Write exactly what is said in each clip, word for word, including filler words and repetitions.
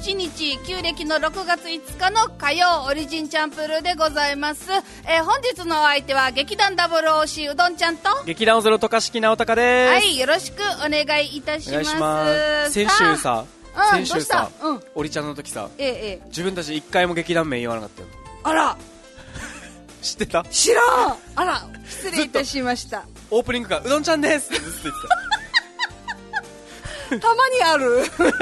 しちにち、旧暦のろくがついつかの火曜、オリジンチャンプルーでございます。えー、本日のお相手は劇団 ダブルオーシー うどんちゃんと劇団オゼロ渡嘉敷直隆です。 はい、よろしくお願いいたします。お願いします。 先週さ、 うん、 先週さ、 うん、 オリちゃんの時さ、 ええええ、 自分たち一回も劇団名言わなかったよ。 あら知ってた？ 知らん。あら、失礼いたしました。 オープニングからうどんちゃんですってずっと言ってたたまにある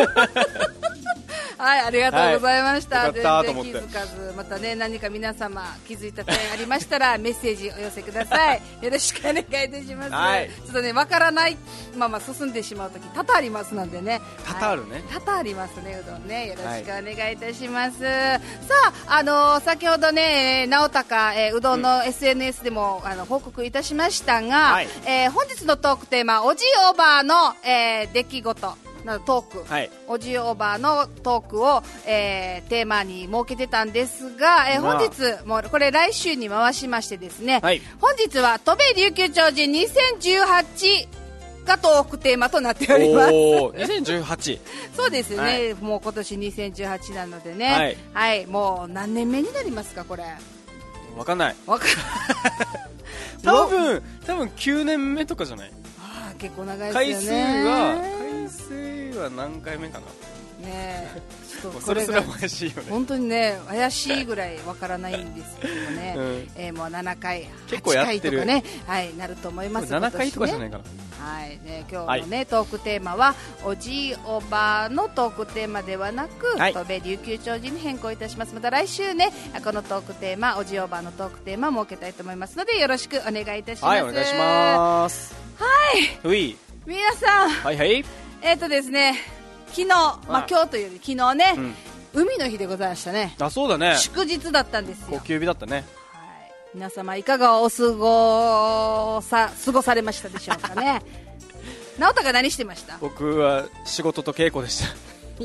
はい、ありがとうございました、 はい、よかったと思全って然気づかず、またね、何か皆様気づいた点ありましたらメッセージお寄せください。よろしくお願いいたします。 はい、 ちょっとね、わからないまま進んでしまうとき多々ありますのでね。 多々あるね、 はい、多々ありますね、うどんね。よろしくお願いいたします。はい、さあ、あのー、先ほどね、直隆、えー、うどんの エスエヌエス でも、うん、あの報告いたしましたが、はい、えー、本日のトークテーマ、おじいおばあの、えー、出来事のトーク、はい、おじいおばあのトークを、えー、テーマに設けてたんですが、えー、本日もうこれ来週に回しましてですね、はい、本日は戸部琉球長寿にせんじゅうはちがトークテーマとなっております。 おにせんじゅうはちそうですね、はい、もう今年にせんじゅうはちなのでね、はい、はい、もう何年目になりますかこれ。 わかんない。 わか多分多分きゅうねんめとかじゃない？ あ、結構長いですよね。 回数は回数は何回目かな。ねえ、ちょっとそれすらも怪しいよね。 本当にね、怪しいぐらいわからないんですけどもね、うん、えー、もうななかい、 結構やってる、 はちかいとかね、はい、なると思います。 ななかいとかじゃないかな。 はいね、今日の、ね、はい、トークテーマはおじいおばあのトークテーマではなく、はい、戸部琉球長寿に変更いたします。また来週ね、このトークテーマ、おじいおばあのトークテーマ設けたいと思いますのでよろしくお願いいたします。 はい、お願いします。 はい、 うい皆さん、 はいはい、 えーとですね、昨日、まあ、今日というより昨日ね、うん、海の日でございましたね。 あ、そうだね、 祝日だったんですよ。 高級日だったね。 皆様いかがお過ごさ過ごされましたでしょうかね。直太が何してました？ 僕は仕事と稽古でした。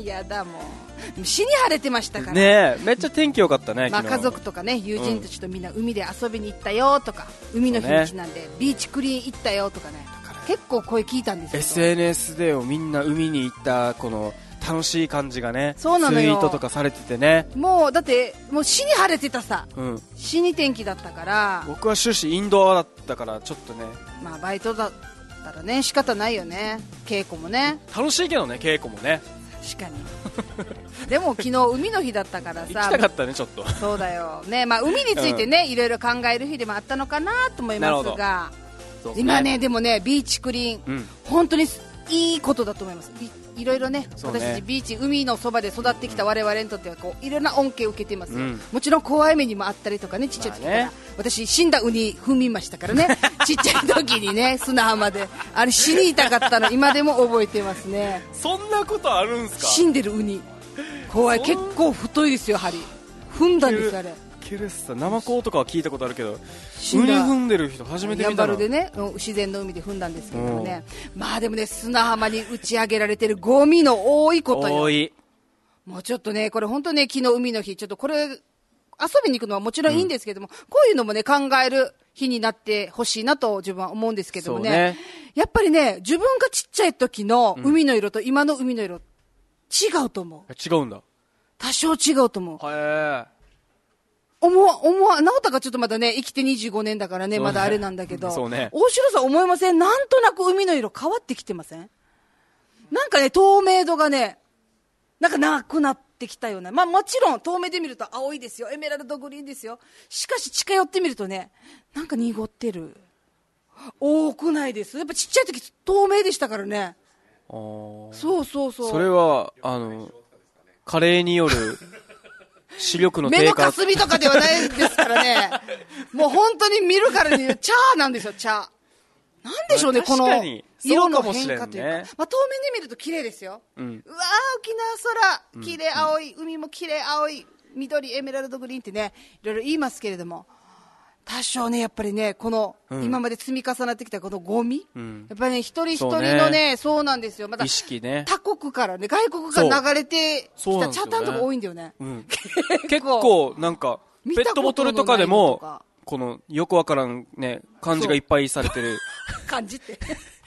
いやだ、もう死に晴れてましたからね。え、めっちゃ天気良かったね。 まあ、家族とかね、友人たちとみんな海で遊びに行ったよとか、うん、海の日にちなんでビーチクリーン行ったよとかね、結構声聞いたんですよ。 エスエヌエス でみんな海に行ったこの楽しい感じがね、 そうなのよ、 ツイートとかされててね。 もうだってもう死に晴れてたさ、うん、死に天気だったから。 僕は終始インドアだったからちょっとね、 まあバイトだったらね仕方ないよね。稽古もね楽しいけどね、稽古もね。 確かにでも昨日海の日だったからさ、 行きたかったね、ちょっと。 そうだよね、まあ、海についてね、うん、いろいろ考える日でもあったのかなと思いますが、ね、今ね、でもねビーチクリーン、うん、本当にいいことだと思います。 い, いろいろ ね, ね私たちビーチ、海のそばで育ってきた我々にとってはこういろんな恩恵を受けていますよ、うん、もちろん怖い目にもあったりとかね、ちっちゃい時から、まあね、私死んだウニ踏みましたからねちっちゃい時にね砂浜であれ死に痛かったの今でも覚えてますね。 そんなことあるんすか？ 死んでるウニ怖い、結構太いですよ、針踏んだんですあれ。 ナマコとかは聞いたことあるけど、ウニ踏んでる人初めて見たな。 やんばるでね、自然の海で踏んだんですけどもね、まあでもね、砂浜に打ち上げられてるゴミの多いことよ。 多い。 もうちょっとね、これ本当ね、昨日海の日、ちょっとこれ遊びに行くのはもちろんいいんですけども、うん、こういうのもね考える日になってほしいなと自分は思うんですけども ね, ねやっぱりね、自分がちっちゃい時の海の色と今の海の色違うと思う。 違うんだ。 多少違うと思う。 へー。 思わ、思わ、直太がちょっとまだね、生きてにじゅうごねんだからね、まだあれなんだけど、 そうね。 大城さん思いません？なんとなく海の色変わってきてません？なんかね、透明度がね、なんかなくなってきたような。まあもちろん遠目で見ると青いですよ。エメラルドグリーンですよ。しかし近寄ってみるとね、なんか濁ってる。多くないです。やっぱちっちゃい時透明でしたからね。あ、そうそうそう。 それは、あの、加齢による、視力の低下。 目のかすみとかではないですからね。もう本当に見るからにチャーなんですよ、チャー。なんでしょうね、この色の変化というか。ね、まあ、遠目で見ると綺麗ですよ。うん、うわー、沖縄空、綺麗青い、うん、海も綺麗青い、緑、エメラルドグリーンってね、いろいろ言いますけれども、多少ね、やっぱりね、この、うん、今まで積み重なってきたこのゴミ、うん、やっぱりね、一人一人のね、そうね、そうなんですよ。また、 意識ね。 他国からね、外国から流れてきたチャタンとか多いんだよね。うん、 結構、なんか、ペットボトルとかでも、この、よくわからんね、漢字がいっぱいされてる。 漢字って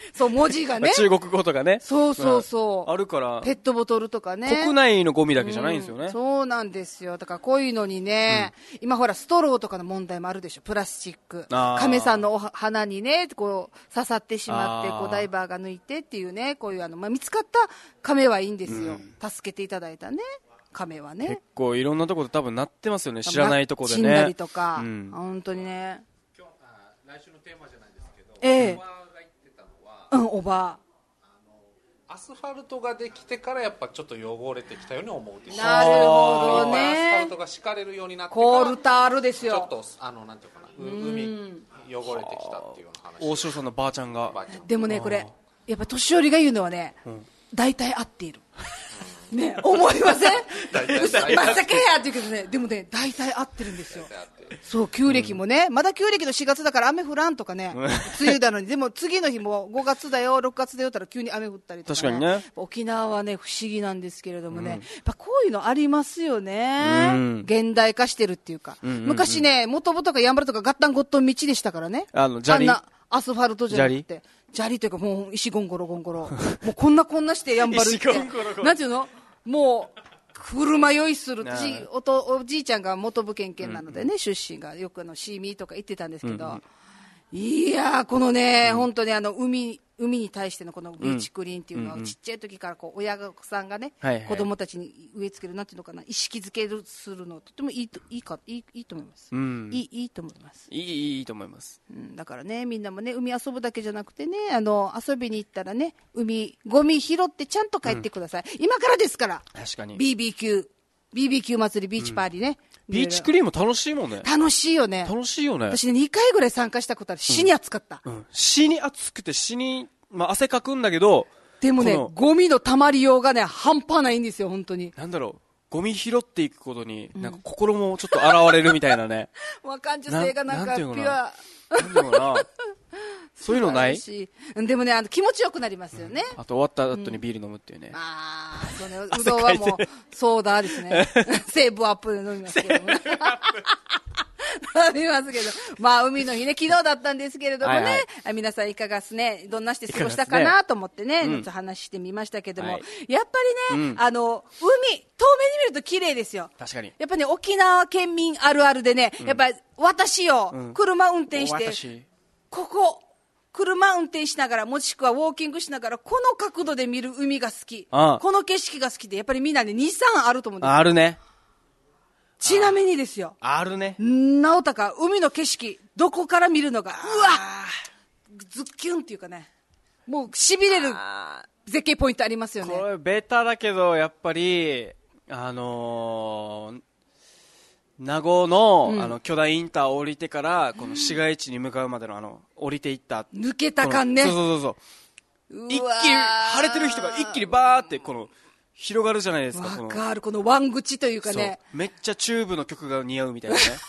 そう、文字がね。 中国語とかね。 そうそうそう。 あるから。 ペットボトルとかね。 国内のゴミだけじゃないんですよね。 うん、そうなんですよ。だからこういうのにね、うん、今ほら、ストローとかの問題もあるでしょ。プラスチック。亀さんのお鼻にね、こう、刺さってしまって、こう、ダイバーが抜いてっていうね、こういうあの、まあ、見つかった亀はいいんですよ。うん、助けていただいたね。亀はね。 結構いろんなところで多分なってますよね。知らないところでね。 死んだりとか。うん、本当にね。今日、あ、来週のテーマじゃないですけど、ええ。うん、おばあ、アスファルトができてからやっぱちょっと汚れてきたように思うでしょ。 なるほどね。 アスファルトが敷かれるようになってからコールタールですよ。 ちょっとあのなんていうかな、海汚れてきたっていうような話。 大城さんのばあちゃんが。 でもね、これやっぱ年寄りが言うのはね、うん、大体合っている。ね、思いません？まさかやって言うけどね、でもね、大体合ってるんですよ。そう、旧暦もね、うん、まだ旧暦のしがつだから雨降らんとかね、梅雨だのに、でも次の日もごがつだよ、ろくがつだよったら急に雨降ったりとか、ね、 確かにね。 沖縄はね、不思議なんですけれどもね、うん、やっぱこういうのありますよね。うん、現代化してるっていうか。うんうんうん、昔ね、元々とかやんばるとかガッタンゴットン道でしたからね。 あの、砂利。 あんなアスファルトじゃなくて。砂利というかもう石ゴンゴロゴンゴロ。もうこんなこんなしてやんばるって。なんていうの？もう、車酔いするじ お, とおじいちゃんが元部県県なのでね、うんうん、出身がよくあのシーミーとか言ってたんですけど、うんうん、いやーこのね、うん、本当にあの海海に対してのこのビーチクリーンっていうのは、うんうん、ちっちゃい時からこう親御さんがね、はいはい、子供たちに植え付けるなんていうのかな、意識づけるするのとてもいいといいかいいいいと思います、うん、いいいいと思いますいいいいと思います、 うん、だからねみんなもね海遊ぶだけじゃなくてね、あの遊びに行ったらね海ゴミ拾ってちゃんと帰ってください、うん、今からですから。 確かにビービーキュービービーキュー 祭りビーチパーリーね、 うん、ビーチクリーンも楽しいもんね。 楽しいよね。 楽しいよね。 私ねにかいぐらい参加したことある。死に暑かった、 うんうん、死に暑くて死に、まあ、汗かくんだけど、 でもねゴミの溜まりようがね半端ないんですよ本当に。 なんだろう、ゴミ拾っていくことに、うん、なんか心もちょっと現れるみたいなね。 わかん女性がなんかピュアなんていうのかなそういうのない？ でもねあの気持ちよくなりますよね、 うん、あと終わった後にビール飲むっていうね、 うん、ああそうね、うどんはもうソーダですねセーブアップで飲みますけども飲みますけど、まあ海の日ね昨日だったんですけれどもね、はいはい、皆さんいかがですね、どんなして過ごしたかなと思ってね、ね、うん、話してみましたけども、はい、やっぱりね、うん、あの海遠目に見ると綺麗ですよ。 確かにやっぱね沖縄県民あるあるでね、うん、やっぱり私よ、うん、車運転してここ車運転しながらもしくはウォーキングしながらこの角度で見る海が好き、ああこの景色が好きで、やっぱりみんなねに、さんあると思うんですよ。 あるね。 ちなみにですよ、 あるね。 直高海の景色どこから見るのがうわズッキュンっていうかね、もうしびれる絶景ポイントありますよね。 これベタだけどやっぱりあのー名護 の,、うん、あの巨大インターを降りてからこの市街地に向かうまでのあの降りていった抜けた感ね。 そうそうそうそう、一気に晴れてる人が一気にバーってこの広がるじゃないですか。 わかる、この湾口というかね、 めっちゃチューブの曲が似合うみたいなねさ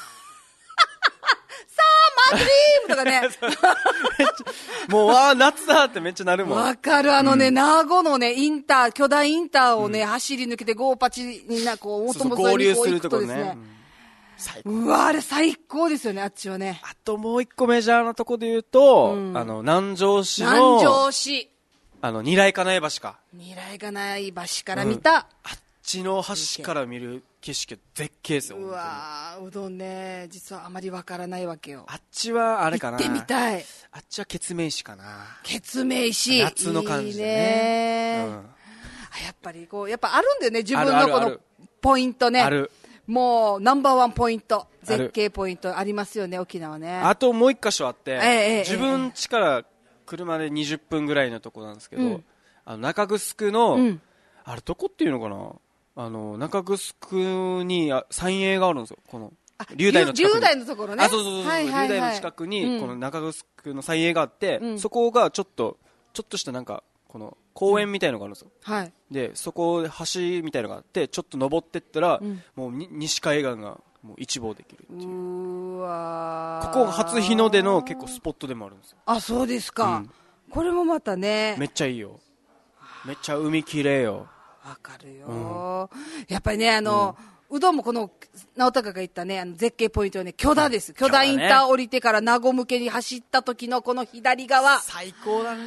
あマドリームとかねもうわー夏だってめっちゃなるもん。わかる、あのね、うん、名護のねインター巨大インターをね、うん、走り抜けてゴーパチになこう元々 合流するところね、 うん、うわあれ最高ですよね、あっちはね。 あともう一個メジャーなとこで言うと、うん、あの南城市の南城市あの二来金井橋か二来金井橋から見た、うん、あっちの橋から見る景色絶景ですよ。 うわうどんね実はあまりわからないわけよ。 あっちはあれかな、 行ってみたい。 あっちはケツメイシかな。 ケツメイシ夏の感じでね、 いいね、うん、あやっぱりこうやっぱあるんだよね自分のこのポイントね。 ある、 もうナンバーワンポイント絶景ポイントありますよね沖縄ね。 あともう一箇所あって、 ええ、 自分家から車でにじゅっぷんぐらいのとこなんですけど、うん、あの中城の、うん、あれどこっていうのかな、あの中城に三栄があるんですよ。この龍大の近くに、龍大のところね。あ、そうそうそう、はいはいはい、龍大の近くにこの中城の三栄があって、うん、そこがちょっとちょっとしたなんかこの公園みたいのがあるんですよ、 うん、はい、 でそこで橋みたいのがあってちょっと登ってったら、うん、もうに西海岸がもう一望できるっていう。 うわここが初日の出の結構スポットでもあるんですよ。 あ、そうですか、うん、これもまたねめっちゃいいよ。めっちゃ海きれいよ。 わかるよ、うん、やっぱりねあの、うん、うどんもこの直高が言ったねあの絶景ポイントはね巨大です。巨大インター降りてから名護向けに走った時のこの左側最高だね。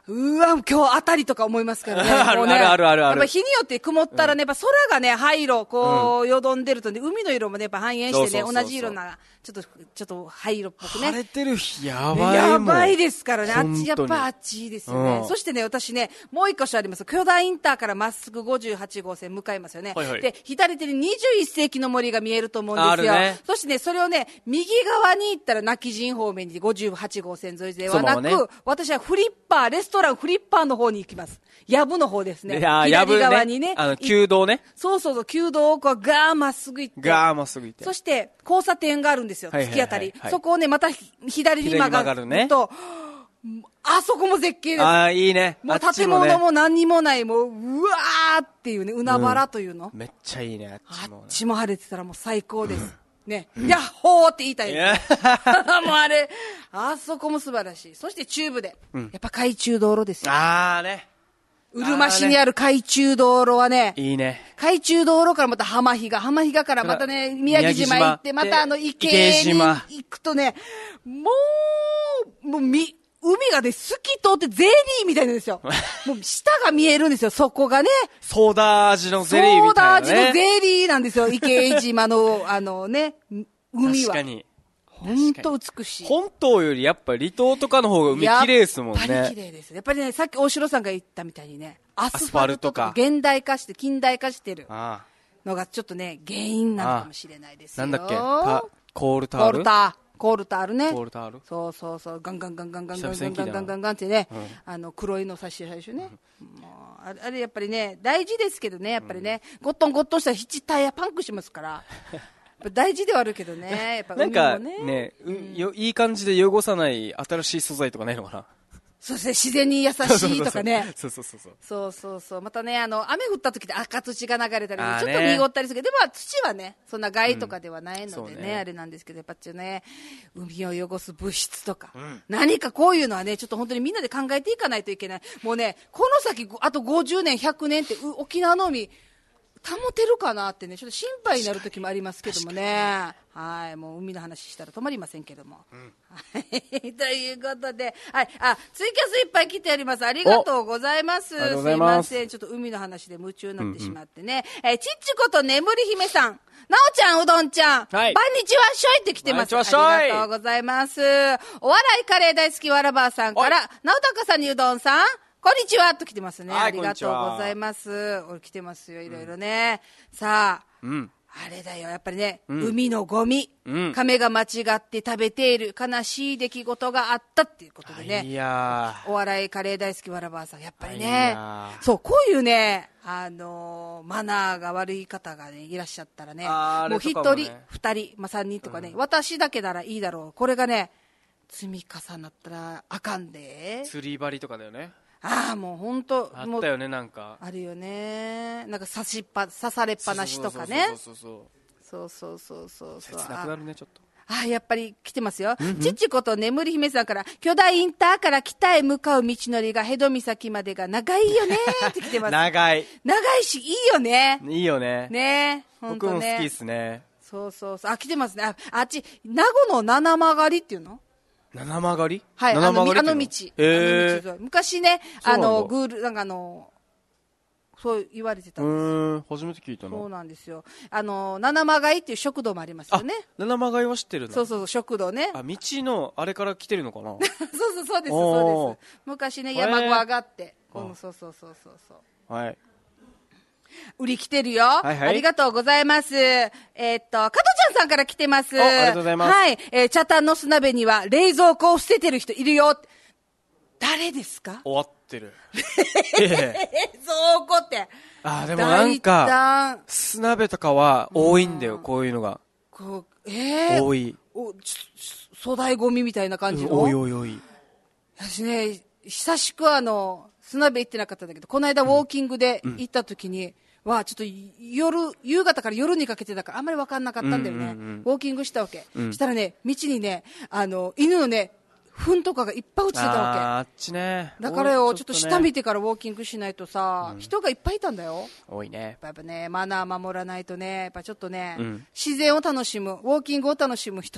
うわ、今日あたりとか思いますからね。 あるもうねあるあるあるあるやっぱ日によって曇ったらね、やっぱ空がね、灰色、こう、よどんでるとね、海の色もね、やっぱ反映してね、 そうそうそうそう同じ色な、ちょっと、ちょっと灰色っぽくね。 晴れてる日やばいもん。 やばいですからね。あっち、 本当にやっぱあっちですよね。 うんそしてね、私ね、もう一箇所あります。巨大インターからまっすぐごじゅうはちごうせん向かいますよね。 はいはいで、左手ににじゅういっ世紀の森が見えると思うんですよ。 あるねそしてね、それをね、右側に行ったら泣き人方面にごじゅうはちごうせん沿いではなく、 そのままね私はフリッパー、レストランフリッパーの方に行きます。やぶの方ですね。 いやーやぶ左側にね。 あの、旧道ね。 そうそうそう、旧道をこうガーまっすぐ行って。 ガーまっすぐ行って。 そして、交差点があるんですよ。 はいはいはい突き当たり。 はいそこをね、また左に曲が左に曲がるるねと、あそこも絶景です。 ああ、いいね。 もうあっちもね建物も何にもない、もう、うわーっていうね、海原というの。 めっちゃいいね、あっあちもねっ。ちも晴れてたらもう最高です。ね。ヤッホーって言いたいです。もうあれ、あそこも素晴らしい。そして中部で、やっぱ海中道路ですよ。 ああね。 うるま市にある海中道路はね、 いいね。 海中道路からまた浜比嘉、浜比嘉からまたね、宮城島行って、 宮城島またあの池に池江島行くとね、もう、もうみ、海がね、透き通ってゼリーみたいなんですよ。もう下が見えるんですよ、そこがね。 ソーダ味のゼリーソーみたいな、ね。 ダ味のゼリーなんですよ、池江島の、あのね、海は。 確かに。 本当美しい。 本島よりやっぱ離島とかの方が海綺麗ですもんやっぱり綺ね。 麗です。やっぱりね、さっき大城さんが言ったみたいにね、アスファルトとかアスファル現代化して、近代化してるあのがちょっとね、原因なのかもしれないですよ。 あ。なんだっけたコールタコールールター。コールタールね。 コールタールそうそうそう。ガンガンガンガンガンガン久々に聞いたなガンガンガンガンガンってね、 うんあの、黒いの差し最初ね。もうあれ、あれやっぱりね、大事ですけどね、やっぱりね、ゴットンゴットンしたら七タイヤパンクしますから。やっぱ大事ではあるけどね、やっぱなんか海もね。 ね、うよいい感じで汚さない新しい素材とかないのかな。 そうですね、自然に優しいとかね。 そうそうそうそう。 そうそうそう。またね、あの、雨降った時って赤土が流れたり、 あーねちょっと濁ったりするけど、でも土はね、そんな害とかではないのでね、 うんそうねあれなんですけど、やっぱちょっとね、海を汚す物質とか、何かこういうのはね、ちょっと本当にみんなで考えていかないといけない。もうね、この先、あとごじゅうねん、ひゃくねんって、う沖縄の海、保てるかなってね、ちょっと心配になる時もありますけどもね。はい、もう海の話したら止まりませんけども。はい、ということで、はい、あ、ツイキャスいっぱい来ております。ありがとうございます。 ありがとうございますすいません、ちょっと海の話で夢中になってしまってね。えーちっちこと眠り姫さん。なおちゃん、うどんちゃん。 はいばんにちは、しょいって来てます。 こんにちはしょいありがとうございます。お笑いカレー大好きわらばーさんから、なおたかさんにうどんさん。こんにちはと来てますね。 はいありがとうございます。俺来てますよ、いろいろね。さあ、 うん。 あれだよ、やっぱりね、海のゴミ、 うん亀が間違って食べている悲しい出来事があったっていうことでいね。 やお笑いカレー大好きわらばーさん、やっぱりいねや、 そう、こういうね、あのーマナーが悪い方がね、いらっしゃったらね、 あーあれもう一とかもね人、二人、まあ三人とかね、私だけならいいだろう。これがね、積み重なったらあかんでー。。釣り針とかだよね。 ああ、もう本当もう、 あったよね、なんか。 あるよね。なんか刺しっぱ、刺されっぱなしとかね。 そうそうそうそうそうそうそうそう。 切なくなるね、ちょっと。 ああ、やっぱり来てますよ。ちっちこと眠り姫さんから、巨大インターから北へ向かう道のりがヘド岬までが長いよねって来てます。 長い。 長いし、いいよね。 いいよね。 ねほんとね。 僕も好きっすね。 そうそうそう。あ、来てますね。あ、あっち、名護の七曲がりっていうの七曲がりはい、あ七の、あ曲がりっての道。 いうのへあの道沿い昔ね、 そうなんだあの、グール、なんかあの、そう言われてたー。 んです。 うーん、初めて聞いたそうな。 なんですよ。あの、七曲がりっていう食堂もありますよね。 七曲がりは知ってるな。 そうそうそう、食堂ね。 あ、道のあれから来てるのかなそうそうそうです、 おーそうです。昔ね、 へー山小上がって。 あうん、そうそうそうそうそう。 はい。 売り来てるよ、 はいはいありがとうございます。えーっと、加藤ちゃんさんから来てます。 おありがとうございますはい。えー、茶炭の砂鍋には冷蔵庫を捨ててる人いるよ。誰ですか終わってる。ええ冷蔵庫って。 あー、でもなんか、 大胆砂鍋とかは多いんだよ、こういうのが。 こう、えー、 多い。 おち粗大ゴミみたいな感じの。 多い多い多い。 私ね、久しくあの、砂鍋行ってなかったんだけど、この間ウォーキングで行った時に、は、ちょっと夜、夕方から夜にかけてだからあんまり分かんなかったんだよね。 うんうんうんウォーキングしたわけ。 うんしたらね、道にね、あの、犬のね、糞とかがいっぱい落ちてたわけ。 あー、あっちね。 だからよ、ちょっと下見て。 てからウォーキングしないとさ、人がいっぱいいたんだよ。 多いね。 やっぱね、マナー守らないとね、やっぱちょっとね、 うん自然を楽しむ、ウォーキングを楽しむ人、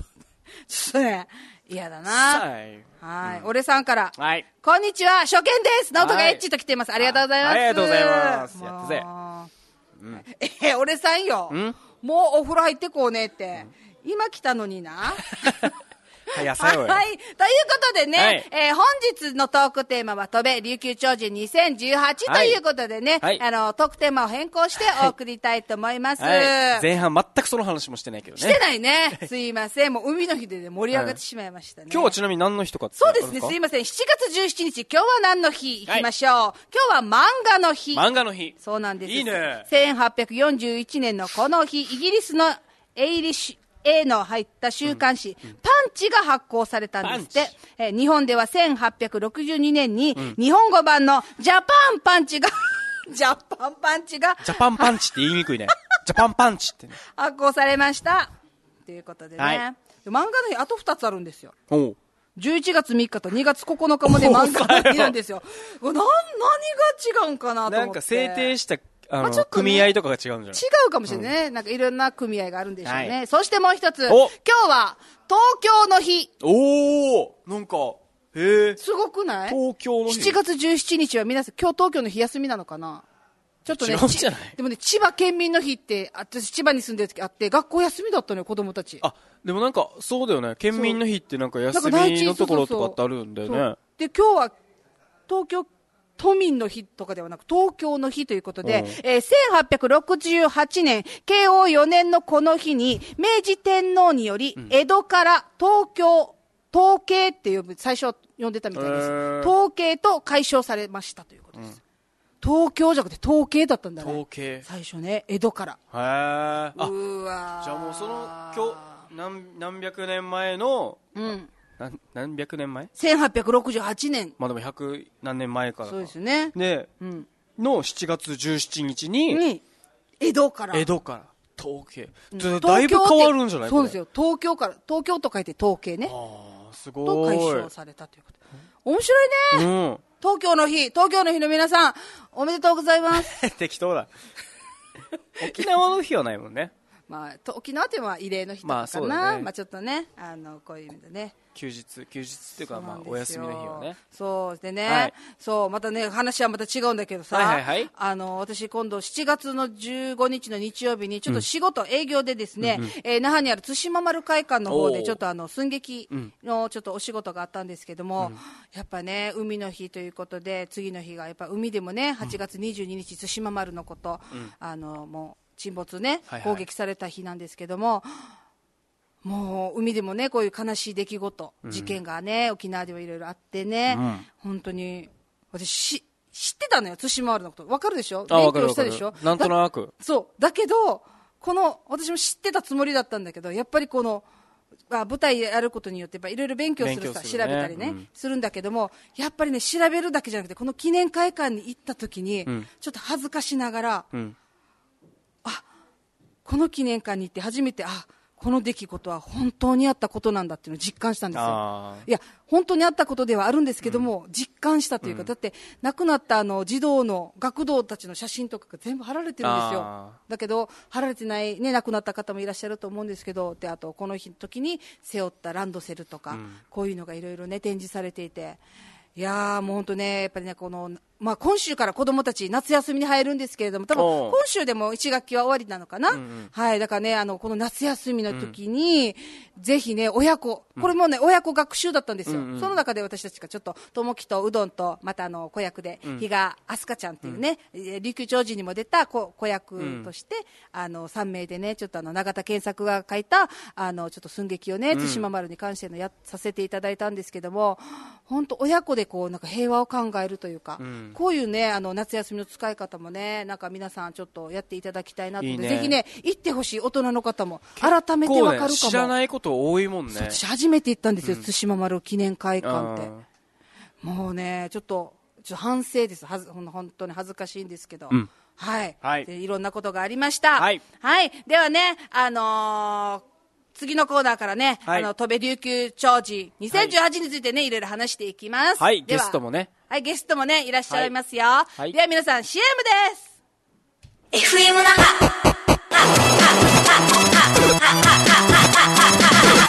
ちょっとね、嫌だな。 はい。 はい。俺さんから。 はい。 こんにちは、初見です。ナオトがエッチと来ています。ありがとうございます。 ありがとうございます。やったぜ。 うん、え、俺さんよ。んもうお風呂入ってこうねって。うん、今来たのにな。 はい、朝よ。 はい。ということでね、はい、えー、本日のトークテーマは飛べ琉球超人にせんじゅうはちということでね、はい、あの、トークテーマを変更してお送りたいと思います。はいはい、 前半全くその話もしてないけどね。 してないね。すいません。もう海の日で、ね、盛り上がってしまいましたね。 はい、今日はちなみに何の日とかってそうですね。すいません。しちがつじゅうしちにち、今日は何の日行きましょう。はい、今日は漫画の日。 漫画の日。 そうなんです。 いいね。 せんはっぴゃくよんじゅういちねんのこの日、イギリスのエイリッシュ、A の入った週刊誌、うん、パンチが発行されたんですって、えー、日本ではせんはっぴゃくろくじゅうにねんに日本語版のジャパンパンチがジャパンパンチがジャパンパンチって言いにくいねジャパンパンチってね発行されましたということでね、はい、漫画の日あとふたつあるんですよ。 おうじゅういちがつみっかとにがつここのかもで漫画の日なんですよ。な何が違うんかなと思って。 なんか制定したあの、まあね、組合とかが違うんじゃない？違うかもしれないね、うん。なんかいろんな組合があるんでしょうね。はい、そしてもう一つ、今日は東京の日。 おーなんか、へえ。 すごくない？ 東京の日。 しちがつじゅうしちにちは皆さん、今日東京の日休みなのかな？ちょっとね。 違うんじゃない？ でもね、千葉県民の日って、私千葉に住んでる時あって、学校休みだったのよ、子供たち。 あ、でもなんか、そうだよね。県民の日ってなんか休みのところとかってあるんだよね。 で、今日は、東京、都民の日とかではなく東京の日ということで、えー、せんはっぴゃくろくじゅうはちねんけいおうよねんのこの日に明治天皇により江戸から東京東京って呼ぶ最初呼んでたみたいです。東京と解消されましたということです。うん、東京じゃなくて東京だったんだね。 東京最初ね江戸から。 へーあうわじゃあもうその今日何何百年前のうん何, 何百年前 ? せんはっぴゃくろくじゅうはちねん。 まあでも百何年前からか。 そうですね。 で、うん、のしちがつじゅうしちにちに、 に江戸から。 江戸から。東京。うん、だいぶ変わるんじゃない？ そうですよ。東京から、東京と書いて東京ね。 ああ、すごい。 と解消されたということ。面白いね。うん。東京の日、東京の日の皆さん、おめでとうございます。 適当だ。沖縄の日はないもんね。 まあ、沖縄っては慰霊の日とかかな、まあそうだね、まあちょっとね、あのこういう意味でね、 休日、休日っていうか、まあお休みの日はね、 そうでね、 はい、 そうまたね、話はまた違うんだけどさ、 はいはいはい、 あの私、今度しちがつのじゅうごにちの日曜日に、ちょっと仕事、うん、営業でですね、うんうん、えー、那覇にある対馬丸会館の方で、ちょっとあの寸劇のちょっとお仕事があったんですけども、うん、やっぱね、海の日ということで、次の日がやっぱ海でもね、はちがつにじゅうににち、対馬丸のこと、うん、あのもう。沈没ね、はいはい、攻撃された日なんですけども、もう海でもねこういう悲しい出来事、うん、事件がね沖縄ではいろいろあってね、うん、本当に私知ってたのよ、対馬丸のこと。分かるでしょ、勉強したでしょ、 なんとなく。 そうだけどこの私も知ってたつもりだったんだけど、やっぱりこのあ舞台やることによっていろいろ勉強するさ、するね、調べたりね、うん、するんだけども、やっぱりね調べるだけじゃなくて、この記念会館に行った時に、うん、ちょっと恥ずかしながら、うん、あこの記念館に行って初めて、あこの出来事は本当にあったことなんだっていうのを実感したんですよ。いや本当にあったことではあるんですけども、うん、実感したというか、うん、だって亡くなったあの児童の学童たちの写真とかが全部貼られてるんですよ。だけど貼られてない、ね、亡くなった方もいらっしゃると思うんですけど、であとこの日の時に背負ったランドセルとか、うん、こういうのがいろいろね展示されていて、いやーもう本当ね、やっぱりねこの、まあ、今週から子どもたち夏休みに入るんですけれども、多分今週でもいち学期は終わりなのかな、うんうん、はい、だからねあのこの夏休みの時に、うん、ぜひね親子、これもね、うん、親子学習だったんですよ、うんうん、その中で私たちがちょっとともきとうどんとまたあの子役で、うん、比嘉飛鳥ちゃんっていうね、うん、琉球長寿にも出た 子, 子役として、うん、あのさんめいでねちょっとあの永田健作が書いたあのちょっと寸劇をね、対馬丸に関してのやさせていただいたんですけども、本当親子でこうなんか平和を考えるというか、うん、こういうねあの夏休みの使い方もね、なんか皆さんちょっとやっていただきたいなと思って、いいね、ぜひね行ってほしい、大人の方も改めてわかるかも、ね、 知らないこと多いもんね。 私初めて行ったんですよ、うん、対馬丸記念会館って。もうねちょっとちょっと反省です、はず本当に恥ずかしいんですけど、うん、はい、はい、でいろんなことがありました。はい、はい、ではねあのー次のコーナーからね、はい、あの、戸部琉球長寿にせんじゅうはちについてね、はい、いろいろ話していきます。 はい、ゲストもね。 はい、ゲストもね、いらっしゃいますよ。はい、では皆さん シーエム です。エフエム 那覇。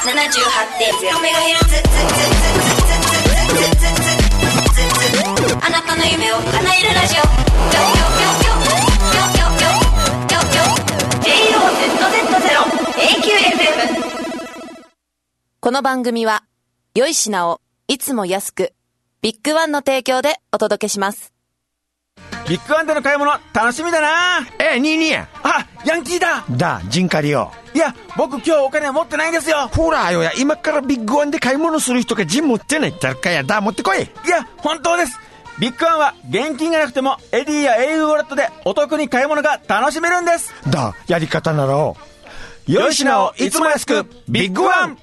ななじゅうはちてんゼロメガヘルツあなたの夢を叶えるラジオ ジェイオーゼットゼットゼロ エーキューエフエムこの番組は良い品をいつも安くビッグワンの提供でお届けします。 ビッグワンでの買い物楽しみだな。 ええ、にいにや。 あ、ヤンキーだ。 だ、ジンカリよ。 いや、僕今日お金持ってないんですよ。 ほらよや、今からビッグワンで買い物する人がジン持ってないったらかや。だ、持ってこい。 いや、本当です。ビッグワンは現金がなくてもエディや エーユー ウォレットでお得に買い物が楽しめるんです。 だ、やり方ならを良い品をいつも安くビッグワン。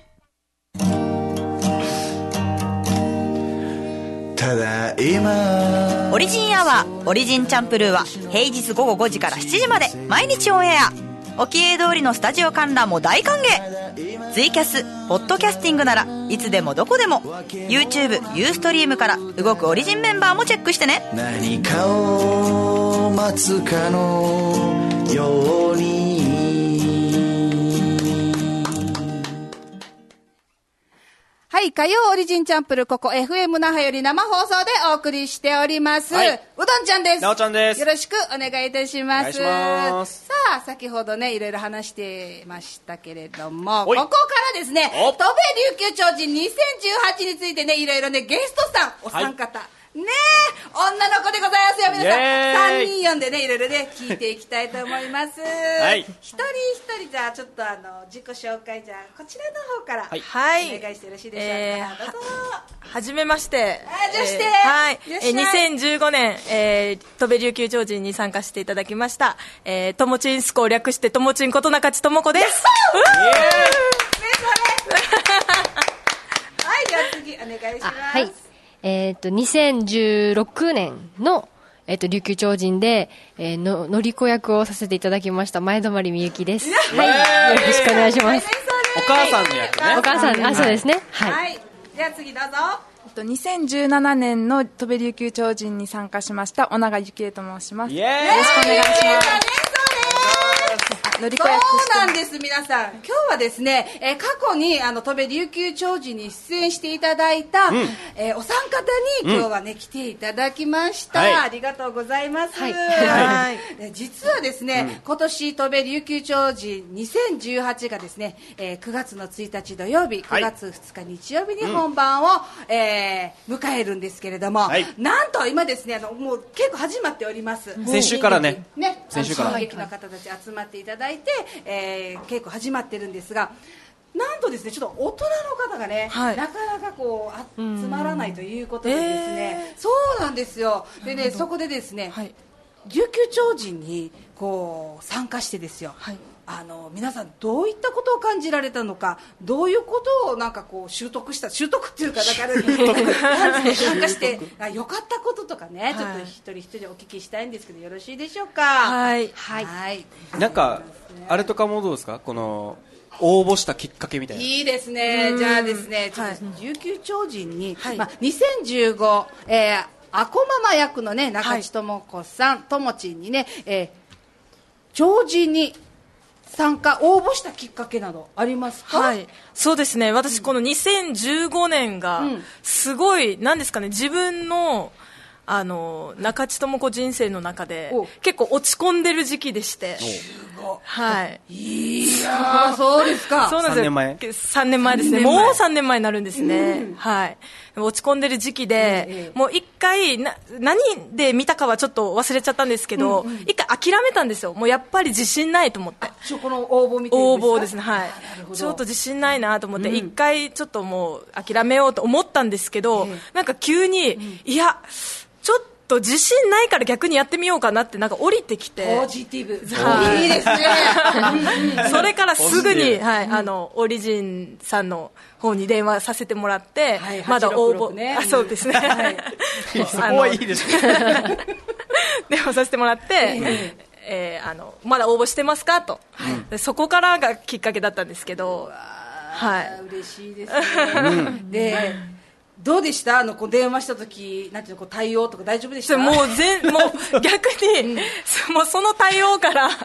ただいまオリジンアワーオリジンチャンプルーは平日午後ごじからしちじまで毎日オンエア。おきえ通りのスタジオ観覧も大歓迎。ツイキャスポッドキャスティングならいつでもどこでも YouTube ユーストリームから動くオリジンメンバーもチェックしてね。 何かを待つかのように。 はい、火曜オリジンチャンプル、ここ エフエム 那覇より生放送でお送りしております、はい、うどんちゃんです。 なおちゃんです。 よろしくお願いいたします。 お願いします。 さあ、先ほどねいろいろ話してましたけれども、ここからですね、戸部琉球超人にせんじゅうはちについてねいろいろねゲストさんお三方、はいねえ、女の子でございますよ皆さん。さんにん呼んでねいろいろね聞いていきたいと思います。はい、一人一人じゃあちょっとあの自己紹介じゃあこちらの方から、はい、お願いしてよろしいでしょうか。えー、どうぞ。 はじめまして。 はじめまして。 えー、はい。えー、にせんじゅうごねん、えー、戸部琉球超人に参加していただきました。えー、ともちんすこを略してともちんことなかちともこです。 イエーイ。はい、じゃあ次お願いします。はい。 えっと、にせんじゅうろくねんの、えっと、琉球超人で、えー、の、のりこ役をさせていただきました、前泊みゆきです。はい。よろしくお願いします。 お母さんの役ね。 お母さん、あ、そうですね。はい。 はい。では次どうぞ。 えっと、にせんじゅうななねんの戸部琉球超人に参加しました、小永ゆきえと申します。よろしくお願いします。乗り越えそうなんです皆さん。今日はですね、えー、過去にあの戸部琉球超人に出演していただいた、うん、えー、お三方に今日はね、うん、来ていただきました、はい、ありがとうございます、はいはい、実はですね、うん、今年戸部琉球超人にせんじゅうはちがですね、えー、くがつのついたち土曜日、くがつふつか日曜日に本番を、うん、えー、迎えるんですけれども、はい、なんと今ですねあのもう結構始まっております。 先週からね、 ね、 先週から演劇の方たち集まっていただいていて、えー、稽古始まってるんですが、なんとですねちょっと大人の方がね、はい、なかなかこう集まらないということでですね、えー、そうなんですよ。でねそこでですね、はい、琉球超人にこう参加してですよ、はい、あの皆さんどういったことを感じられたのか、どういうことをなんかこう習得した習得っていうかだから参加してよかったこととかね、はい、ちょっと一人一人お聞きしたいんですけどよろしいでしょうか。 はい、 はいはい、 なんかあれとかもどうですか、この応募したきっかけみたいな。 いいですね。じゃあですねちょっと琉球超人に、はい、まあ、にせんじゅうご、えー、あこママ役のね中地智子さん、ともちんにね、えー、超人に参加応募したきっかけなどありますか。 はい、そうですね、私このにせんじゅうごねんがすごいなんですかね、自分のあの中地智子人生の中で結構落ち込んでる時期でして、はい、 いやそうですか。 そうなんですよ。さんねんまえさんねんまえですね。もうさんねんまえになるんですね、うん、はい。落ち込んでる時期で、ええ、もう一回な何で見たかはちょっと忘れちゃったんですけど、うんうん、一回諦めたんですよ。もうやっぱり自信ないと思って。 この応募見てるんですか。 応募ですね、はい。ちょっと自信ないなと思って、うん、一回ちょっともう諦めようと思ったんですけど、ええ、なんか急に、うん、いやちょっと自信ないから逆にやってみようかなってなんか降りてきて、 ポジティブ、はい、いいですねそれからすぐに、はい、あのオリジンさんの方に電話させてもらって、はい、まだ応募、ね、あそうですね、はい、 そこはいいですね電話させてもらって、えーえー、あのまだ応募してますかと、はい、でそこからがきっかけだったんですけど、 はい、嬉しいですね、うん、でどうでした、あのこう電話した時なんていうのこう対応とか大丈夫でした。 もう全もう逆に、うん、もうその対応から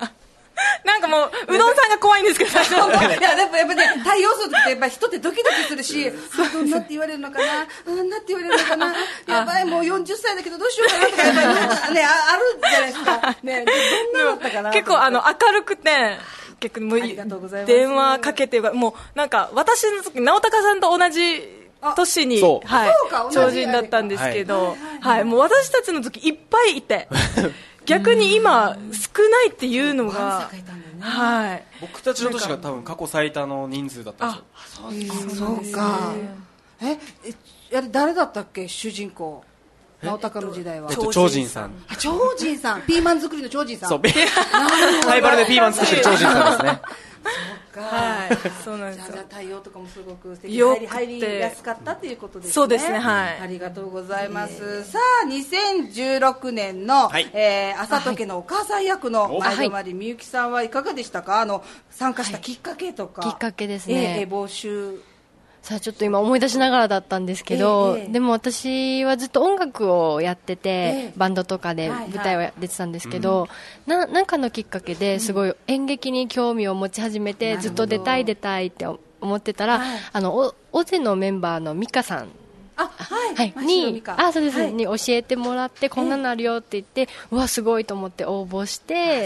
なんかもううどんさんが怖いんですけど最初いやでもやっぱね対応するときってやっぱ人ってドキドキするしどんなって言われるのかなうんなって言われるのかなやばいもうよんじゅっさいだけどどうしようかなとかやっぱりねああるじゃないですかねどんなだったかな結構あの明るくて結構もう電話かけてもうなんか私の時直高さんと同じ年に、はい、超人だったんですけど、はいはい、もう私たちの時いっぱいいて逆に今少ないっていうのが、はい、 僕たちの年が多分過去最多の人数だったんですよ。 そうか。ええ誰だったっけ主人公直高の時代は、 えっと、超人さん超人さんピーマン作りの超人さんそうライバルでピーマン作ってる超人さんですねそうか、 はい、そうなんですよ。 じゃあ対応とかもすごく素敵入り入りやすかったということですね。 そうですね、はい、 ありがとうございます。さあにせんじゅうろくねんの、はい、えー、朝時家のお母さん役の前泊みゆきさんはいかがでしたか？あの参加したきっかけとか、 はい、きっかけですね、 えー、募集さあちょっと今思い出しながらだったんですけど、えーえー、でも私はずっと音楽をやってて、えー、バンドとかで舞台を出てたんですけど、はいはい、な, なんかのきっかけですごい演劇に興味を持ち始めて、うん、ずっと出たい出たいって思ってたら、はい、あのオゼのメンバーのミカさんあ、はいはい、にあそうです、はい、に教えてもらってこんなのあるよって言って、うわすごいと思って応募して、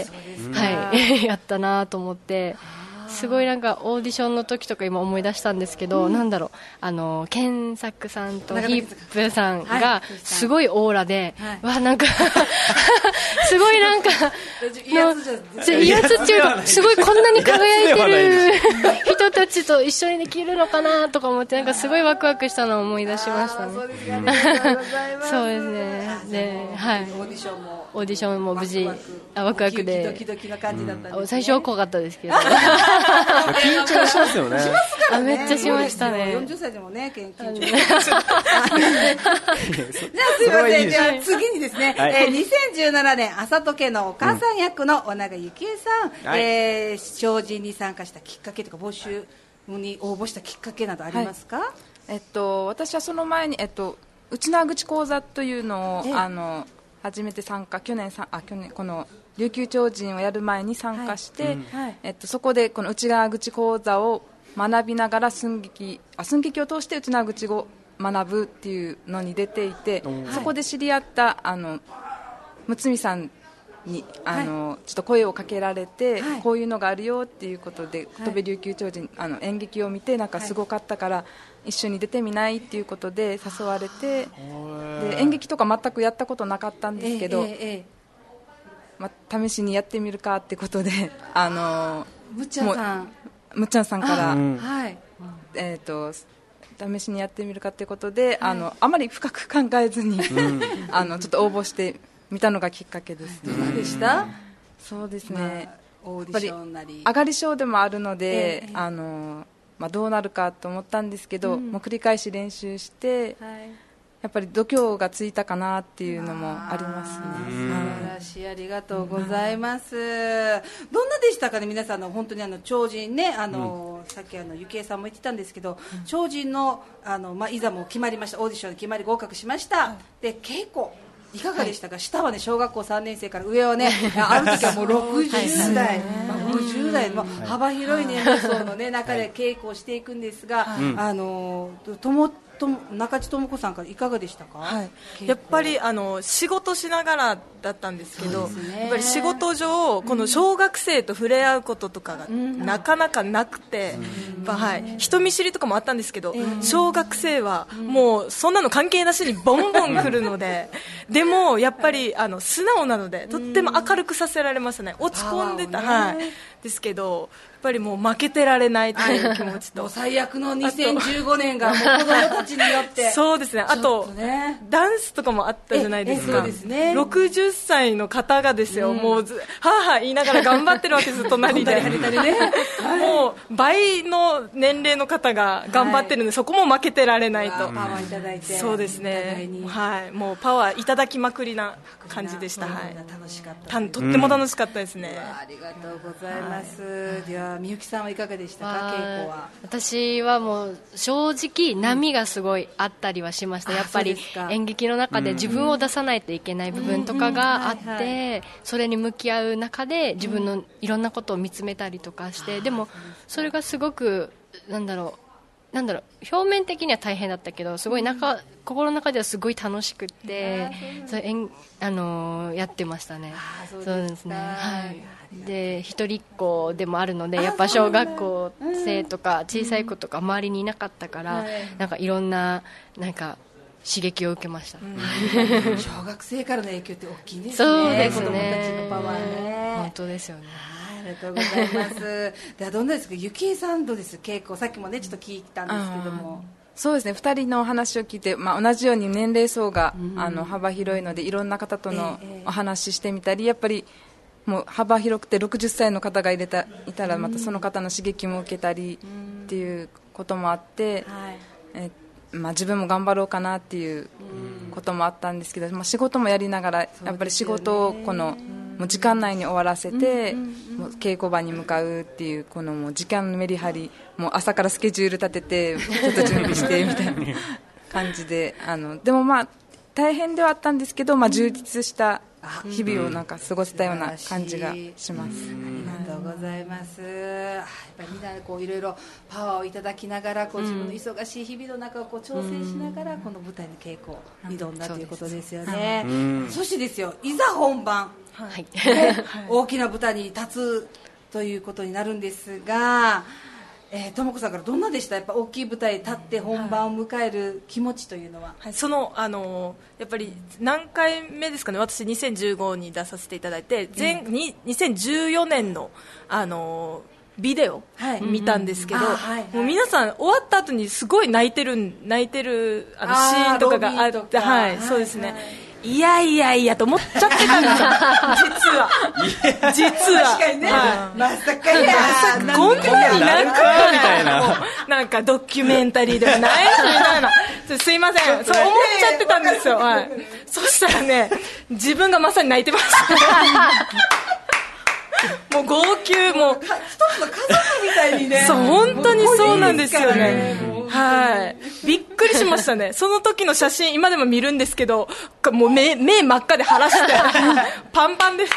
はい、やったなと思って。すごいなんかオーディションの時とか今思い出したんですけど、うん、なんだろうあの健作さんとヒップさんがすごいオーラで、はい、わなんかすごいなんかいいやつじゃいいやつっていうかすごいこんなに輝いてる人たちと一緒にできるのかなとか思ってなんかすごいワクワクしたのを思い出しましたね。 そうですね、ありがとうございます。 そうですね。で、はい。 オーディションもオーディションも無事あワクワクでドキドキな感じだったんですね、 うん、最初は怖かったですけど緊張しますよね。 しますからね。 めっちゃしましたね。 よんじゅっさいでもね緊張じゃあすいません。じゃあ次にですね、はい、えー、にせんじゅうななねん朝時家のお母さん役の尾長ゆきえさん、うん、えー、超人に参加したきっかけとか募集に応募したきっかけなどありますか？はい、 えっと、私はその前に、えっと、内縄口講座というのを、ええ、あの初めて参加去年さあ去年この琉球超人をやる前に参加して、はい、うん、えっと、そこでこの内縄口講座を学びながら寸劇あ寸劇を通して内縄口を学ぶっていうのに出ていて、そこで知り合ったあのむつみさんにあの、はい、ちょっと声をかけられて、はい、こういうのがあるよっていうことで、はい、戸部琉球超人あの演劇を見てなんかすごかったから、はい、一緒に出てみないっていうことで誘われて、で演劇とか全くやったことなかったんですけど、えーえーま、試しにやってみるかってことであのむっちゃんさんむっちゃんさんから、 はい、 えーと試しにやってみるかってことで、はい、あのあまり深く考えずに、うん、あのちょっと応募して見たのがきっかけです。 どうでした？うん、 そうですね、 まあ、オーディションなり上がり症でもあるので、 ええあのまあ、どうなるかと思ったんですけど、うん、もう繰り返し練習して、はい、やっぱり度胸がついたかなっていうのもありますね。 素晴らしい、ありがとうございます。どんなでしたかね、皆さんの本当にあの超人ね、あの、うん、さっきあのゆきえさんも言ってたんですけど、うん、超人のあの、まあ、いざも決まりました、オーディションで決まり合格しました、うん、で稽古いかがでしたか？はい、下はね小学校さんねん生から上はねある時はもうろくじゅう代、まあ、ごじゅう代の幅広い年齢層の、ね、中で稽古をしていくんですが、はい、あのともと中地智子さんからいかがでしたか？ はい、やっぱりあの仕事しながらだったんですけど、ね、やっぱり仕事上この小学生と触れ合うこととかがなかなかなくて、うん、はい、人見知りとかもあったんですけど、うん、小学生はもうそんなの関係なしにボンボン来るのででもやっぱりあの素直なのでとっても明るくさせられましたね。落ち込んでた、はい、ですけどやっぱりもう負けてられないという気持ちと最悪のにせんじゅうごねんがもう子供たちによってそうですね、あと、ね、ダンスとかもあったじゃないですか。 そうですね、 ろくじゅっさいの方がですよ、うん、もうずはぁはぁ言いながら頑張ってるわけです隣でもう倍の年齢の方が頑張ってるので、はい、そこも負けてられないと、 パワーいただいて、 そうですね、はい、もうパワーいただきまくりな感じでした。はい、 楽しかった。 たとっても楽しかったですね。 うん、ありがとうございます。はい、ではみゆきさんはいかがでしたか、稽古は。 私はもう正直波がすごいあったりはしました。うん、やっぱり演劇の中で自分を出さないといけない部分とかがあって、それに向き合う中で自分のいろんなことを見つめたりとかして、でもそれがすごくなんだろう。なんだろう表面的には大変だったけどすごい中、うん、心の中ではすごい楽しくって、それえん、あのー、やってましたね。そうですね、はい、で一人っ子でもあるのでやっぱ小学校生とか小さい子とか周りにいなかったから、うん、なんかいろんななんか刺激を受けました。うん、 小学生からの影響って大きいですね。 そうですね、 子供たちのパワーね。 本当ですよね。 ありがとうございます。ではどんなですか、ゆきえさんどうです、稽古。さっきもねちょっと聞いたんですけども。 そうですね、ふたりのお話を聞いて、まあ、同じように年齢層が、うん、あの幅広いのでいろんな方とのお話ししてみたり、やっぱりもう幅広くてろくじゅっさいの方がいれたいたらまたその方の刺激も受けたりっていうこともあって、うん、えまあ、自分も頑張ろうかなっていうこともあったんですけど、まあ、仕事もやりながらやっぱり仕事をこのもう時間内に終わらせて、もう稽古場に向かうっていうこのもう時間のメリハリ、もう朝からスケジュール立ててちょっと準備してみたいな感じで、あのでもまあ大変ではあったんですけど、まあ、充実した日々をなんか過ごせたような感じがします。 ありがとうございます。やっぱりみんなこういろいろパワーをいただきながらこう自分の忙しい日々の中をこう挑戦しながらこの舞台の稽古を挑んだということですよね。そしてですよ、いざ本番、はい、大きな舞台に立つということになるんですが、えー、ともこさんからどんなでした？やっぱ大きい舞台に立って本番を迎える気持ちというのは。 はい、そのあのー、やっぱり何回目ですかね、私にせんじゅうごに出させていただいて、前、うん、ににせんじゅうよねんのあのー、ビデオ見たんですけど、はい、もう皆さん終わった後にすごい泣いてる泣いてるあのシーンとかがあって、はい、そうですね。はい、いやいやいやと思っちゃってたんですよ実は実は確かにね、はい、まさかやまさかこんなに泣くみたいな、なんかドキュメンタリーでもないみたいなすいません、そう思っちゃってたんですよ、はい、そしたらね自分がまさに泣いてましたもう号泣、もう一つの家族みたいにねそう本当にそうなんですよね。はい、びっくりしましたね。その時の写真今でも見るんですけど、もう 目, 目真っ赤で腫らしてパンパンです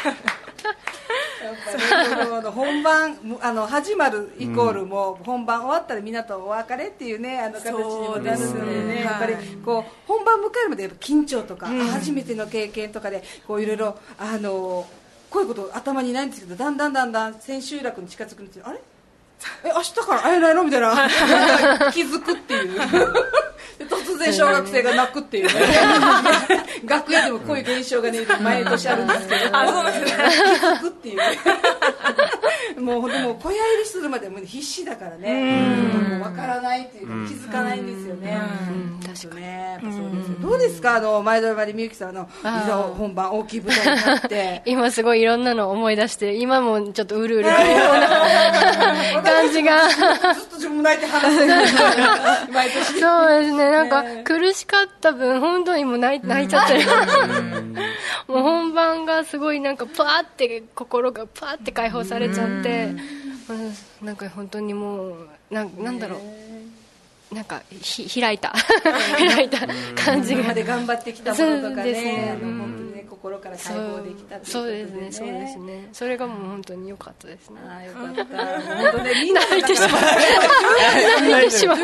本番あの始まるイコールもう本番終わったらみんなとお別れっていうね、あの形にもなるのでね、やっぱりこう本番迎えるまでやっぱ緊張とか、うん、初めての経験とかでこういろいろあのこういうこと頭にないんですけど、だんだんだんだん千秋楽に近づくんですよ。あれえ明日から会えないのみたいな気づくっていう突然小学生が泣くっていうね楽屋でもこういう現象がね毎年あるんですけど、あそうなんですね、気づくっていうもうでも小屋入りするまでも必死だからね、もう分からないっていうか気づかないんですよね。確かにね、そうですよ。どうですか、あの前田まりみゆきさんのいざ本番大きい舞台になって今すごいいろんなの思い出して、今もちょっとうるうるくるような感じがずっと自分も泣いて話してる毎年そうですね、なんか苦しかった分本当にもう泣い、泣いちゃってるもう本番がすごいなんかパーって心がパーって解放されちゃって、うん、なんか本当にもう な, なんだろうなんかひ開いた開いた感じが、 今まで頑張ってきたものとか ね, ね、あの本当にね心から解放できたっていうことで、ね、 そうですね、そうですね、それがもう本当に良かったですね。 あよかった本当ね、みんな泣いてしまう泣いてしまう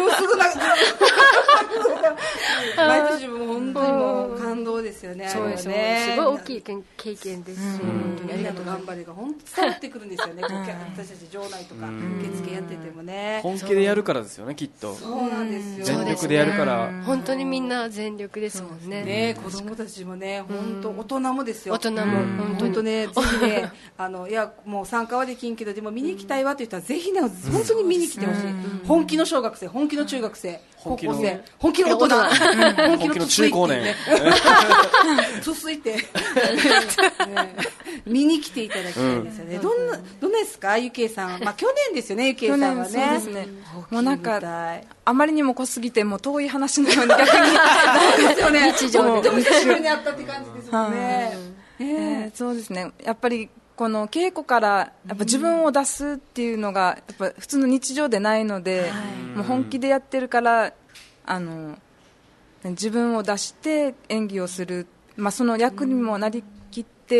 毎年も本当にもう感動ですよね。 そうですね、すごい大きい経験ですし、 本当にありがとう頑張りが本当伝わってくるんですよね私たち場内とか受付やっててもね、 本気でやるからですよね、きっと。 そうなんですよ、 全力でやるから、 本当にみんな全力ですもんね。 ね、子供たちもね、本当大人もですよ。 大人も本当ね、ぜひね、あのいやもう参加はできんけどでも見に行きたいわと言ったらぜひね本当に見に来てほしい。本気の小学生、本気の中学生、高校生、本気の大人、 本気の中高年続いて、ね、見に来ていただきたいですよね、うん、どんなどんなですかゆきえさん、まあ、去年ですよねゆきえさんはね。 そうですね、もうなんかあまりにも濃すぎてもう遠い話のように逆にですよね日常で久しぶりに会ったって感じですもんね、 えー、そうですね、やっぱりこの稽古からやっぱ自分を出すっていうのがやっぱ普通の日常でないので、もう本気でやってるからあの自分を出して演技をする、まあ、その役にもなりきって、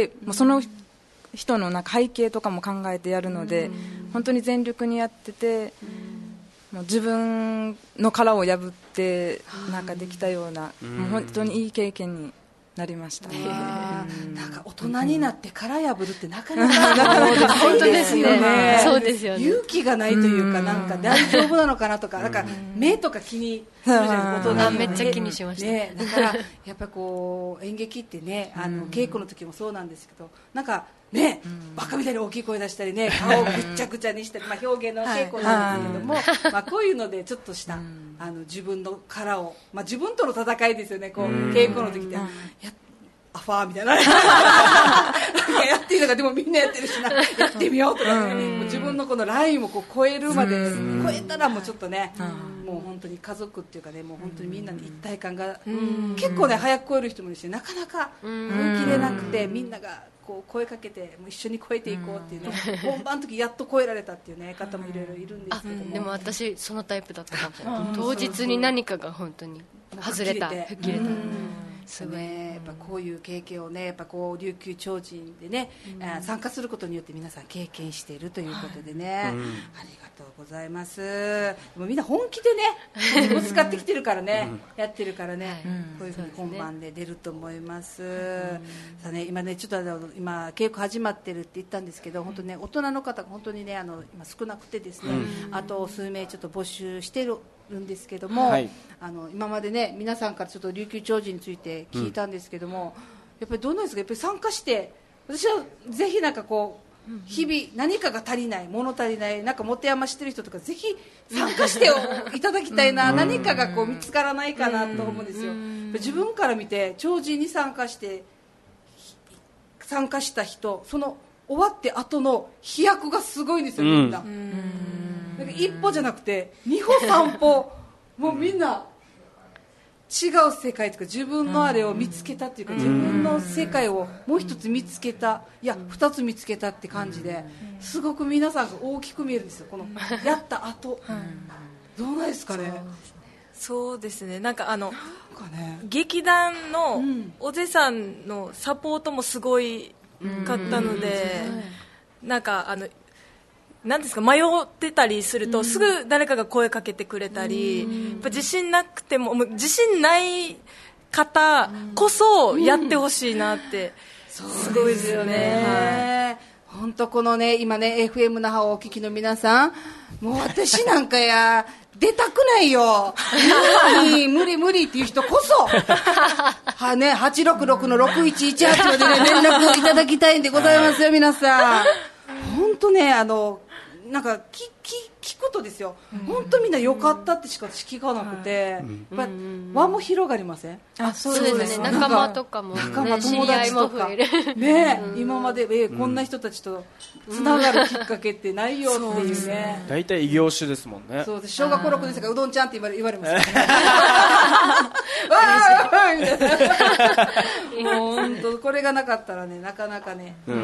もうその人のなんか背景とかも考えてやるので、本当に全力にやってて、もう自分の殻を破ってなんかできたような、もう本当にいい経験になりました。 なんか大人になって殻破るってなかなかないですよね。 そうですよね。 勇気がないというか、なんか大丈夫なのかなとか、なんか目とか気にするじゃん、大人に。 めっちゃ気にしました。 ね、だからやっぱりこう演劇ってね、あの稽古の時もそうなんですけど、なんかね、バカみたいに大きい声出したりね、顔をぐっちゃぐちゃにしたり、まあ表現の稽古なんですけども、まあこういうのでちょっとしたあの自分の殻を、まあ自分との戦いですよね。こう稽古の時ってやアファーみたいなやっていいのか、でもみんなやってるしな、やってみようとか、ね、もう自分のこのラインをこう超えるまで、超えたらもうちょっとね、もう本当に家族っていうかね、もう本当にみんなの一体感が結構ね早く超える人もいるし、なかなか追い切れなくて、みんながこう声かけてもう一緒に超えていこうっていうね、本番の時やっと超えられたっていうね方もいろいろいるんですけども、 でも私そのタイプだったかも。当日に何かが本当に外れた、吹っ切れた。 すごいね、やっぱこういう経験をね、やっぱこう琉球超人でね、うん、参加することによって皆さん経験しているということでね、はい、うん、ありがとうございます。でもみんな本気でね、もう使ってきてるからね、うん、やってるからね、うん、こういうふうに本番で出ると思います。うん、さあね、今ねちょっとあの今稽古始まってるって言ったんですけど、本当ね大人の方が本当にねあの今少なくてですね、うん、あと数名ちょっと募集してるるんですけども、はい、あの今までね皆さんからちょっと琉球超人について聞いたんですけども、うん、やっぱりどうなんですか、やっぱり参加して私はぜひなんかこう日々何かが足りない物足りないなんか持て余してる人とかぜひ参加していただきたいな、何かがこう見つからないかなと思うんですよ。自分から見て超人に参加して参加した人、その終わって後の飛躍がすごいんですよ、みんな。うん、なんか一歩じゃなくて二歩三歩もうみんな違う世界というか自分のあれを見つけたっていうか、自分の世界をもう一つ見つけた、いや二つ見つけたって感じで、すごく皆さんが大きく見えるんですよ、このやった後。どうないですかね。 そうですね、なんかあのなんか、ね、劇団のおじさんのサポートもすごいかったので、なんかあのなんですか、迷ってたりするとすぐ誰かが声かけてくれたり、やっぱ自信なくても、もう自信ない方こそやってほしいなって、すごいですよね。 本当、このね今ね エフエム 那覇をお聞きの皆さん、もう私なんかや出たくないよ、無理無理無理っていう人こそは、ね、はちろくろくのろくいちいちはちまで、ね、連絡いただきたいんでございますよ、皆さん。本当ね、あのなんか聞, 聞, 聞くとですよ、本当みんな良かったってしか聞かなくて、うん、やっぱ輪も広がりません？ あ、そうですね、仲間とかも、ね、 仲間友達とかね、うん、今まで、えー、こんな人たちとつながるきっかけってないよっていうね。 大体異業種ですもんね。 そうです、小学校ろくねん生がうどんちゃんって言われ、言われますからねみたいな。もう本当これがなかったらね、なかなかね、うん、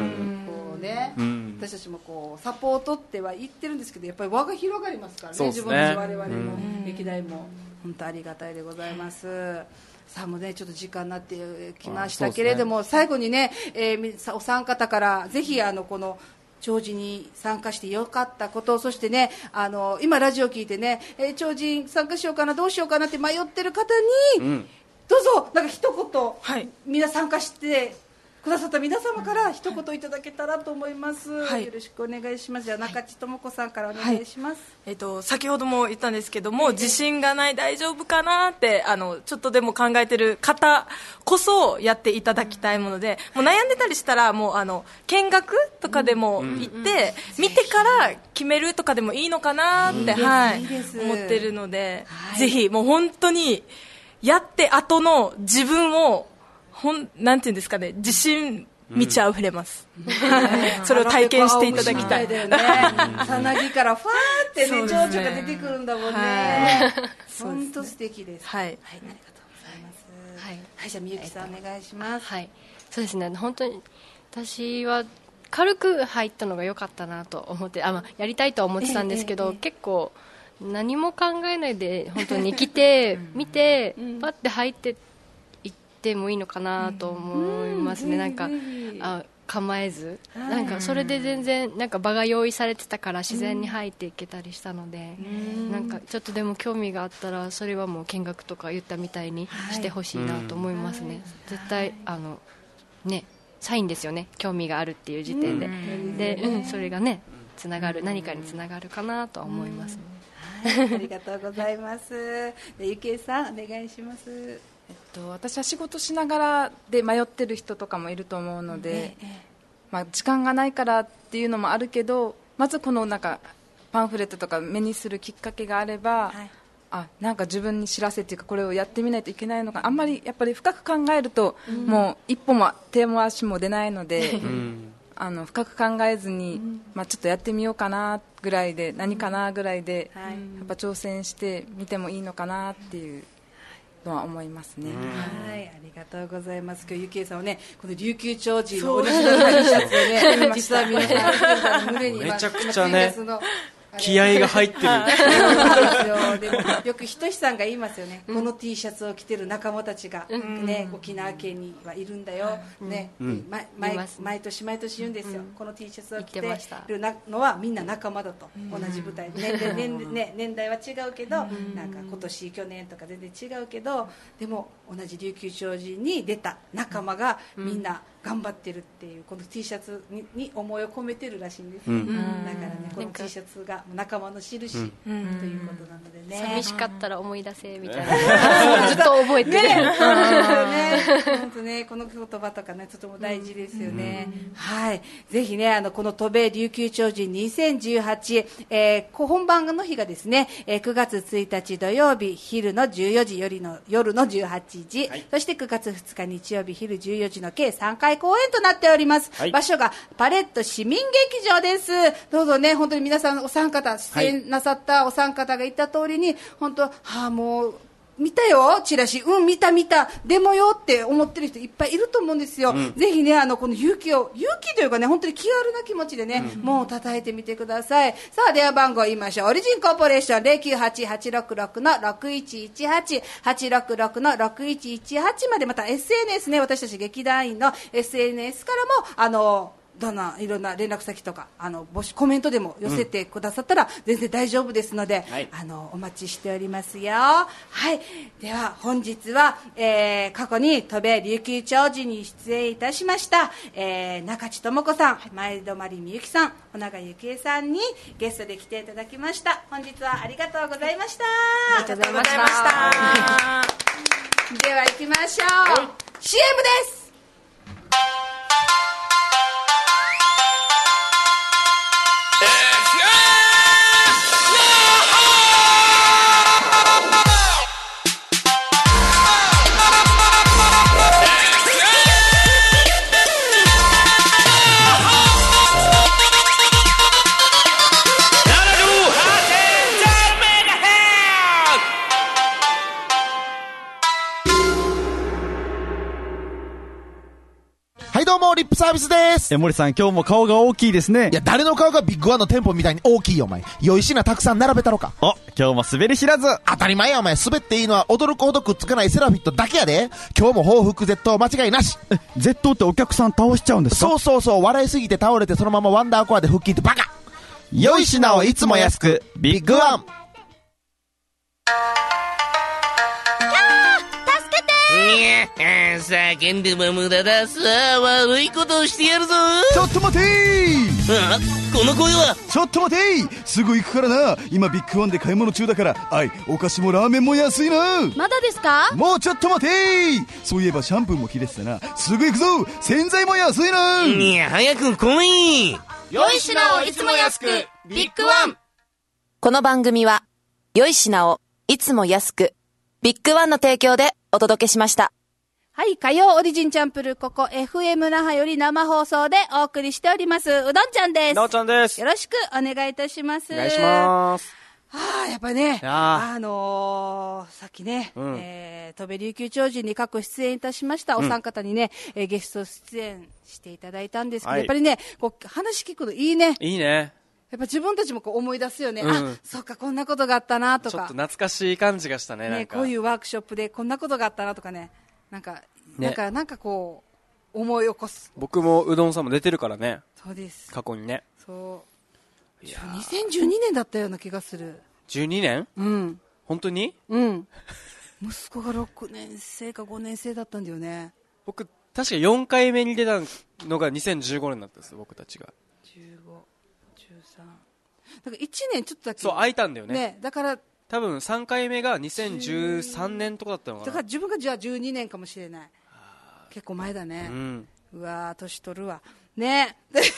こうね、うん、私たちもこうサポートっては言ってるんですけど、やっぱり輪が広がりますから ね, ね自分たち我々も、うん、歴代も本当ありがたいでございます。さあもうねちょっと時間になってきましたけれども、ね、最後にね、えー、お三方からぜひあのこの超人に参加してよかったこと、そしてねあの今ラジオ聞いてね、えー、超人参加しようかなどうしようかなって迷ってる方に、うん、どうぞなんか一言、はい、みんな参加してくださった皆様から一言いただけたらと思います、はい、よろしくお願いします。じゃあ中地智子さんからお願いします、はい、 えー、と先ほども言ったんですけども、自信がない大丈夫かなってあのちょっとでも考えてる方こそやっていただきたいもので、もう悩んでたりしたらもうあの見学とかでも行って、うんうん、見てから決めるとかでもいいのかなって、はい、思ってるので、はい、ぜひもう本当にやって後の自分をほんなんていうんですかね、自信満ち溢れます、うん、それを体験していただきたい。 さなぎからファーってね、蝶々が出てくるんだもんね。本当素敵です。 はい、はい、 ありがとうございます。はい、はい、じゃあみゆきさんお願いします。 はい、そうですね、本当に私は軽く入ったのが良かったなと思って、あ、まあ、やりたいとは思ってたんですけど、ええええ、結構何も考えないで本当に来て見てパッて入っていってもいいのかなと思いますね。なんかあ構えず、なんかそれで全然なんか場が用意されてたから自然に入っていけたりしたので、なんかちょっとでも興味があったらそれはもう見学とか言ったみたいにしてほしいなと思いますね。絶対あのねサインですよね、興味があるっていう時点で、で、うん、それがねつながる、何かにつながるかなとは思いますね。 はい、ありがとうございます。でゆきえさんお願いします。 えっと、私は仕事しながらで迷ってる人とかもいると思うので、ええ、まあ、時間がないからっていうのもあるけど、まずこのなんかパンフレットとか目にするきっかけがあれば、はい、あ、なんか自分に知らせっていうかこれをやってみないといけないのか、あんまりやっぱり深く考えると、うん、もう一歩も手も足も出ないので、うん、あの深く考えずに、うん、まあ、ちょっとやってみようかなぐらいで、何かなぐらいで、うん、やっぱ挑戦してみてもいいのかなっていうのは思いますね。 はい、ありがとうございます。今日ゆきえさんはね、この琉球長寿のオリジナル T シャツをね、実は皆さん胸にめちゃくちゃね気合が入ってるそうですよ。でもよくひとしさんが言いますよね、うん、この T シャツを着てる仲間たちが、ね、うん、沖縄県にはいるんだよ、うん、ね、うん、ま、毎, 毎年毎年言うんですよ、うん、この T シャツを着てるのはみんな仲間だと、うん、同じ舞台で、ね、年, ね、年代は違うけど、うん、なんか今年去年とか全然違うけど、でも同じ琉球長寿に出た仲間がみんな頑張ってるっていう、この T シャツ に, に思いを込めてるらしいんですよ、うん、だからね、この T シャツが仲間の印、うん、ということなのでね、 寂しかったら思い出せみたいなずっと覚えてる、ね、 本当ね、この言葉とかねとても大事ですよね、うん、はい、ぜひね、あのこの渡米琉球長寿にせんじゅうはち、えー、本番の日がですね、えー、くがつついたち土曜日昼のじゅうよじよりの夜のじゅうはちじ、はい、そしてくがつふつか日曜日昼じゅうよじの計さんかい公演となっております、はい、場所がパレット市民劇場です。どうぞね、本当に皆さんお三方出演なさったお三方が言った通りに、本当、はあ、もう見たよチラシ、うん見た見た、でもよって思ってる人いっぱいいると思うんですよ、うん、ぜひね、あのこの勇気を勇気というかね、本当に気軽な気持ちでね、うん、もう叩いてみてください。さあ電話番号言いましょう。オリジンコーポレーション ゼロきゅうはち はちろくろく のろくいちいちはち はちろくろく のろくいちいちはちまで、また エスエヌエス ね、私たち劇団員の エスエヌエス からもあのどんないろんな連絡先とかあの募集コメントでも寄せてくださったら全然大丈夫ですので、うん、あのお待ちしておりますよ。はい、では本日は、えー、過去に渡米琉球長寿に出演いたしました、えー、中地智子さん、前泊みゆきさん、尾長幸恵さんにゲストで来ていただきました。本日はありがとうございました。 ありがとうございましたでは行きましょう。 シーエム です。 リップサービスです。 え、森さん今日も顔が大きいですね。 いや、誰の顔がビッグワンの店舗みたいに大きいよお前。良い品たくさん並べたろか。 お、今日も滑り知らず。 当たり前やお前。滑っていいのは驚くほどくっつかないセラフィットだけやで。今日も報復絶倒間違いなし。 え、絶倒ってお客さん倒しちゃうんですか？ そうそうそう、笑いすぎて倒れてそのままワンダーコアで腹筋ってバカ。 良い品をいつも安く、ビッグワン。 叫んでも無駄だ。さあ悪いことをしてやるぞ。 ちょっと待てー。 あ、この声は。 ちょっと待てー。すぐ行くからな。今ビッグワンで買い物中だから。はい、お菓子もラーメンも安いな。 まだですか？ もうちょっと待てー。そういえばシャンプーも切れてたな。すぐ行くぞ。洗剤も安いな。 いや、早く来い。 良い品をいつも安く、ビッグワン。 この番組は良い品をいつも安く、ビッグワンの提供でお届けしました。 はい、火曜オリジンチャンプルー、ここ エフエム 那覇より生放送でお送りしております。うどんちゃんです。 なおちゃんです。 よろしくお願いいたします。 お願いします。 はあ、やっぱりね、あのー、さっきね、うん、えー、戸部琉球超人に過去出演いたしましたお三方にね、うん、えー、ゲスト出演していただいたんですけど、はい、やっぱりね、こう話聞くのいいね。 いいね。 やっぱ自分たちもこう思い出すよね、うん、あ、そっか、こんなことがあったなとか、 ちょっと懐かしい感じがしたね。 ね、 なんかこういうワークショップでこんなことがあったなとかね、なんか、ね、なんか、なんかこう思い起こす。 僕もうどんさんも出てるからね。 そうです。 過去にね。 そう。にせんじゅうにねんだったような気がする。 じゅうにねん？ うん。 本当に？ うん。息子がろくねん生かごねん生だったんだよね。 僕確かよんかいめに出たのがにせんじゅうごねんだったんですよ、僕たちが。 じゅうご、じゅうさん。だからいちねんちょっとだけ。 そう、空いたんだよね。 ね、だから多分さんかいめがにせんじゅうさんねんとかだったのかな。 だから自分がじゃあじゅうにねんかもしれない。結構前だね。 うん、 うわー、年取るわ。ね。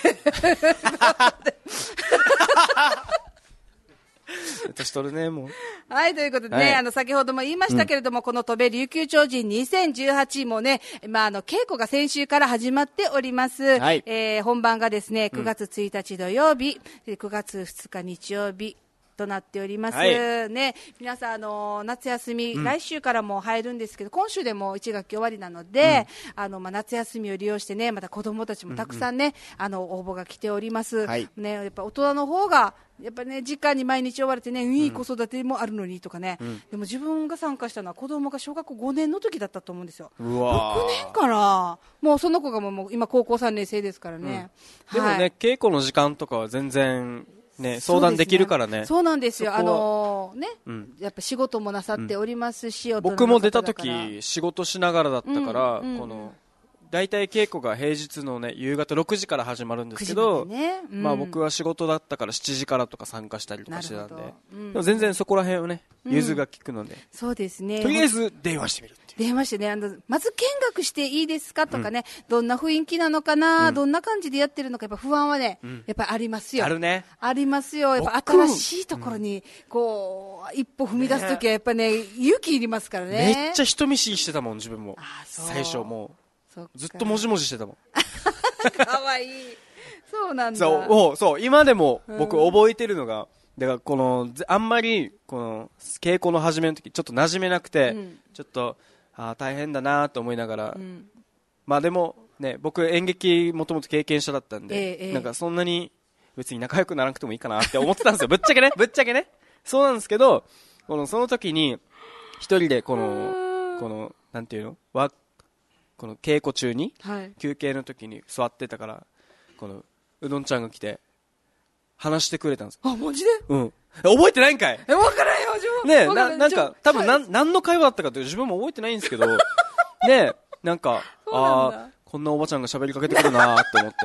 年取るね、もう。 はい、ということでね、はい、あの、先ほども言いましたけれども、うん、この戸部琉球超人にせんじゅうはちもね、まあ、あの、稽古が先週から始まっております。はい、えー、本番がですね、くがつついたち土曜日、うん、くがつふつか日曜日、となっております、はい、ね、皆さん、あの夏休み、うん、来週からも入るんですけど、今週でもいち学期終わりなので、うん、あのまあ、夏休みを利用してね、また子どもたちもたくさんね、うんうん、あの応募が来ております、はい、ね、やっぱ大人の方がやっぱね、実家に毎日追われてね、いい子育てもあるのにとかね、うん、でも自分が参加したのは子供が小学校ごねんの時だったと思うんですよ。 うわろくねんかな、もうその子がもう今高校さんねん生ですからね、 うん、はい、でもね、稽古の時間とかは全然ね、相談できるからね。 そうなんですよ。あのー、ね、うん、やっぱ仕事もなさっておりますし、うん、 僕も出た時仕事しながらだったから、うんうん、この大体稽古が平日のね夕方ろくじから始まるんですけど、ね、うん、まあ僕は仕事だったからしちじからとか参加したりとかしてたんで、うん、でも全然そこら辺をね融通が利くので、うん、 そうですね。 とりあえず電話してみる。 電話してね、あのまず見学していいですかとかね、うん、どんな雰囲気なのかな、うん、どんな感じでやってるのか、やっぱ不安はね、うん、やっぱりありますよ。 あるね。 ありますよ。やっぱ新しいところにこう、うん、一歩踏み出すときはやっぱね、勇気いりますからね。 めっちゃ人見知りしてたもん、自分も。最初もうずっともじもじしてたもん。 かわいい。そうなんだ。 そうそう、今でも僕覚えてるのが、うん、だからこのあんまりこの稽古の始めの時ちょっと馴染めなくて、うん、ちょっとあ大変だなと思いながら、うん、まあでもね、僕演劇もともと経験者だったんで、ええ、なんかそんなに別に仲良くならなくてもいいかなって思ってたんですよ。ぶっちゃけね、ぶっちゃけね、そうなんですけど、このその時に一人でこのこのなんていうの、わこの稽古中に、はい、休憩の時に座ってたから、このうどんちゃんが来て話してくれたんです。 あ、マジで？ うん。覚えてないんかい？ え、わからんよ、自分。 ねえ、な、なんか、多分なん、何の会話だったかって自分も覚えてないんですけど、ねえ、なんか、ああ、こんなおばちゃんが喋りかけてくるなーって思って。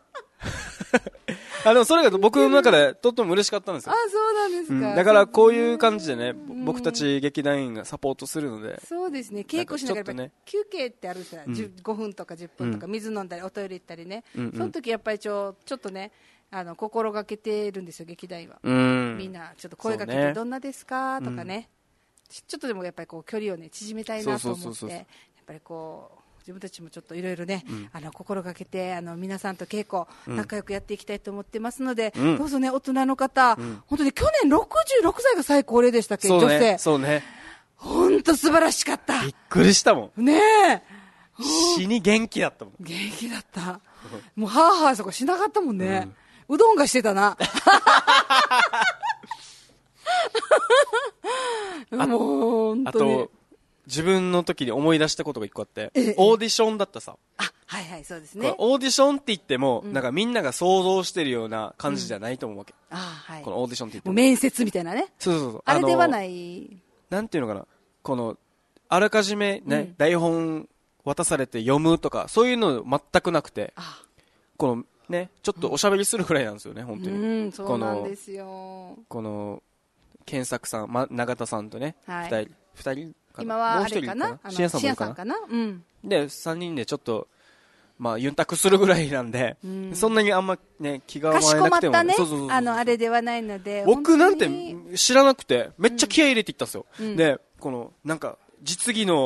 あ、でもそれが僕の中でとっても嬉しかったんですよ。 あ、そうなんですか。うん、 だからこういう感じでね、僕たち劇団員がサポートするので。 そうですね、稽古しながら、ね、休憩ってあるじゃない、うん、ごふんとかじゅっぷんとか水飲んだりおトイレ行ったりね、うんうん、その時やっぱりちょ、ちょっとね、あの心がけてるんですよ、劇団員は。うん、みんなちょっと声かけて、どんなですかとかね、うん、ちょっとでもやっぱりこう距離をね縮めたいなと思って、やっぱりこう自分たちもちょっといろいろね、うん、あの心がけて、あの皆さんと稽古、うん、仲良くやっていきたいと思ってますので、うん、どうぞね、大人の方、うん、本当に去年ろくじゅうろくさいが最高齢でしたっけ、 そうね、 女性。 そうね。 本当素晴らしかった。 びっくりしたもん。 ねえ。 死に元気だったもん。 元気だった。もうハーハーそこしなかったもんね。うん、うどんがしてたな。もう本当に。あと自分の時に思い出したことが一個あって、オーディションだったさ。 あ、はいはい、そうですね。 オーディションって言っても、うん、なんかみんなが想像してるような感じじゃないと思うわけ。 うん、あ、はい。 このオーディションって言っても。 もう面接みたいなね。 そうそうそう。 あれではない。 なんていうのかな。この、あらかじめね、うん、台本渡されて読むとか、そういうの全くなくて、あ、このね、ちょっとおしゃべりするくらいなんですよね、本当に。 うん、そうなんですよ。 この、健作さん、ま、永田さんとね、二、はい、人、二人、 今はあれかな、 シエンさんもいるかな、 かな、うん、 でさんにんでちょっとまあユンタクするぐらいなんで、うん、そんなにあんまね気が合わなくても、 かしこまったね、そうそうそうそう、あのあれではないので、 僕なんて知らなくてめっちゃ気合い入れていったんですよ、うん、でこのなんか実技の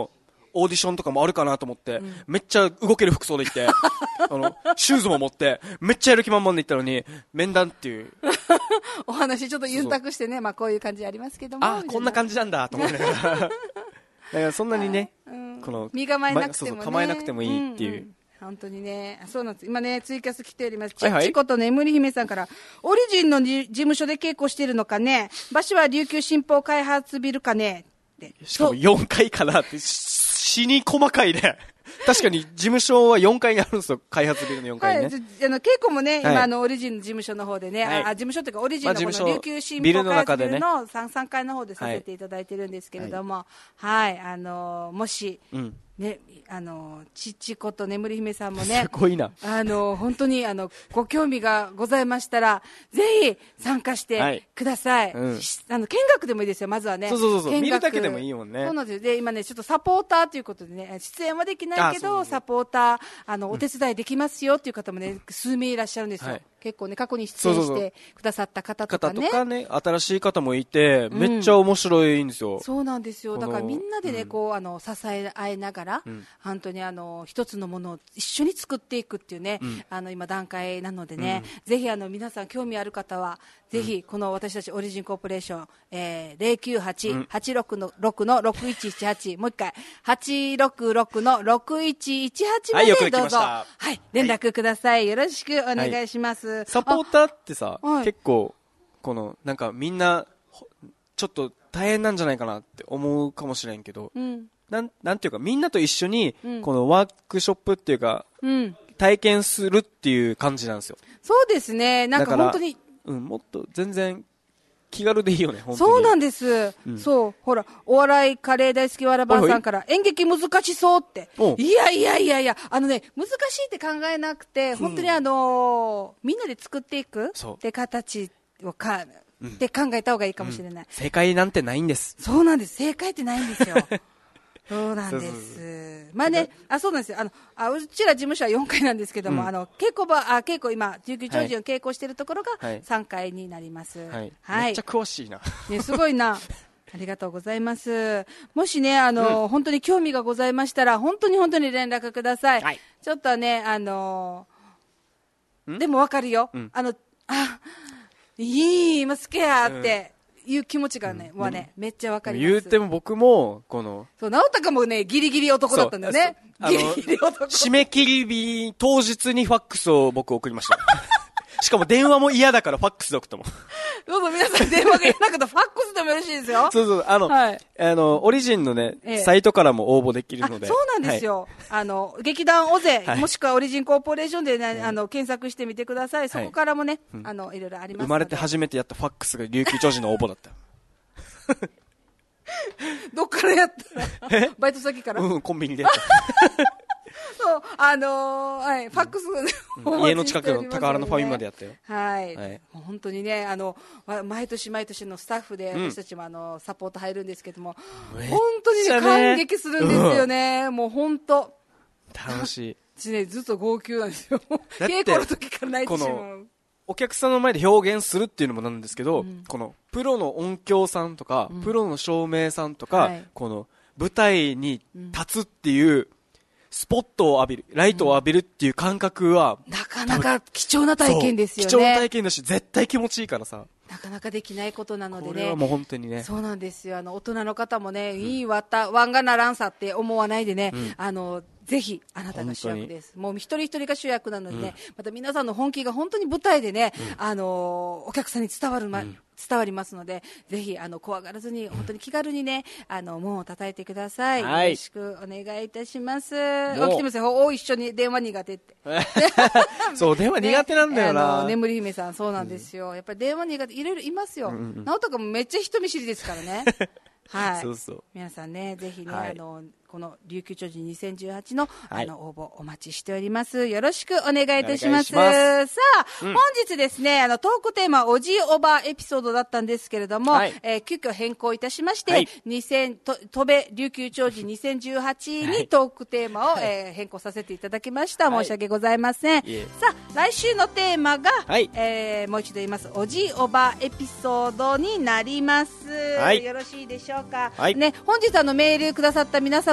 オーディションとかもあるかなと思って、うん、めっちゃ動ける服装で行ってあのシューズも持ってめっちゃやる気満々で行ったのに面談っていうお話ちょっとユンタクしてね、まあ、こういう感じありますけども、 あこんな感じなんだと思ってだからそんなにね、うん、この身構えなくてもね、そうそう構えなくてもいいっていう、うんうん、 本当にね、そうなんです。今ね、ツイキャス来ております。ちっちこと眠り姫さんから、オリジンの事務所で稽古してるのかね、場所は琉球新報開発ビルかねって。 しかもよんかいかなって、死に細かいね。確かに事務所はよんかいにあるんですよ、開発ビルのよんかいね。はい、 あの稽古もね、はい、今あのオリジンの事務所の方でね、はい、あ事務所というかオリジンのこの琉球新報開発ビルの さん, さんかいの方でさせていただいてるんですけれども、はい、はい、あのもし、うんね、あのちちこと眠り姫さんもね、 すごいな、 あの本当にあのご興味がございましたらぜひ参加してください、はい、うん、あの見学でもいいですよ、まずはね。 そうそうそう、見るだけでもいいもんね。 そうなんですよ。で今ねちょっとサポーターということでね、出演はできないけどそうそうサポーターあのお手伝いできますよっていう方もね、うん、数名いらっしゃるんですよ、はい、結構ね過去に出演してくださった方とかね、 方とかね、新しい方もいて、めっちゃ面白いんですよ、 うん、そうなんですよ。だからみんなでね、うん、こうあの支え合いながら、うん、本当にあの一つのものを一緒に作っていくっていうね、うん、あの今段階なのでね、うん、ぜひあの皆さん興味ある方はぜひこの私たちオリジンコーポレーション、えー、ゼロきゅうはち はちろくのろくのろくいちいちはち、もう一回はちろくろくのろくいちいちはちまでどうぞ、はい、はい、連絡ください、よろしくお願いします、はい、 サポーターってさ、はい、結構このなんかみんなちょっと大変なんじゃないかなって思うかもしれんけど、うん、なんなんていうかみんなと一緒にこのワークショップっていうか、うん、体験するっていう感じなんですよ。 そうですね、なんか本当に、 うん、もっと全然気軽でいいよね、本当に。 そうなんです、うん、そうほらお笑いカレー大好きわらばんさんから演劇難しそうって、いやいやいやいや、あのね難しいって考えなくて、本当にあのー、みんなで作っていくって形をか、うん、って考えた方がいいかもしれない、うん、 正解なんてないんです。 そうなんです、正解ってないんですよそうなんです。まあね、あ、そうなんですよ。あの、あ、うちら事務所はよんかいなんですけども、うん、あの、稽古場、あ、稽古今、琉球長寿の稽古してるところがさんかいになります。はい。 はい、めっちゃ詳しいな。 ね、すごいな。ありがとうございます。もしね、あの、うん、本当に興味がございましたら、本当に本当に連絡ください。はい、ちょっとね、あの、でもわかるよ。うん、あの、あ、いい、今スケアって。うんいう気持ちがね、うん、はね、めっちゃわかります。 言うても僕も、この。 そう、直隆もね、ギリギリ男だったんだよね。ギリギリ男。 締め切り日当日にファックスを僕送りました。しかも電話も嫌だからファックスで送ったもん。 どうぞ皆さん電話が嫌なかったらファックスでもよろしいですよ。 そうそう、あの、はい、あの、オリジンのね、ええ、サイトからも応募できるので。 そうなんですよ。はい、あの、劇団オゼ、はい、もしくはオリジンコーポレーションでね、あの、検索してみてください。そこからもね、はい、あの、いろいろありますので。 生まれて初めてやったファックスが琉球長寿の応募だった。 どっからやったらバイト先から、 うん、コンビニでやったそうあのー、はい、ファックス、 うん、家の近くの高原のファミマでやったよ。 はい、はい、もう本当にね、あの毎年毎年のスタッフで私たちもあのサポート入るんですけども、うん、本当に、ね、感激するんですよね、うん、もう本当楽しい。 私ねずっと号泣なんですよ。稽古の時から泣いてしまう。 お客さんの前で表現するっていうのもなんですけど、うん、このプロの音響さんとか、うん、プロの照明さんとか、はい、この舞台に立つっていう、うん、スポットを浴びる、ライトを浴びるっていう感覚は、 うん、なかなか貴重な体験ですよね。 貴重な体験だし、絶対気持ちいいからさ。 なかなかできないことなのでね。 これはもう本当にね。 そうなんですよ。あの大人の方もね、うん、いいわた、ワンがならんさって思わないでね、うん、あの。ぜひあなたが主役です。もう一人一人が主役なのでね、うん、また皆さんの本気が本当に舞台でね、うん、あのお客さんに伝わるま、うん、伝わりますので、ぜひあの怖がらずに本当に気軽にね、あの門を叩いてください。はい、よろしくお願いいたします。起きてますよ。お一緒に電話苦手って。 そう電話苦手なんだよな。 ね、あの眠り姫さんそうなんですよ。うん、やっぱり電話苦手いろいろいますよ。うんうん、直人君もめっちゃ人見知りですからね。はい。 そうそう。 皆さんねぜひね、はい、あのこの琉球長寿にせんじゅうはちの、はい、あの応募お待ちしております。よろしくお願いいたします。ますさあ、うん、本日ですね、あのトークテーマおじいおばエピソードだったんですけれども、はい、えー、急遽変更いたしまして、はい、にせんと戸部琉球長寿にせんじゅうはちにトークテーマを、はい、えー、変更させていただきました。申し訳ございません。はい、さあ来週のテーマが、はい、えー、もう一度言います。おじいおばエピソードになります。はい、よろしいでしょうか。はい、ね、本日あのメールくださった皆様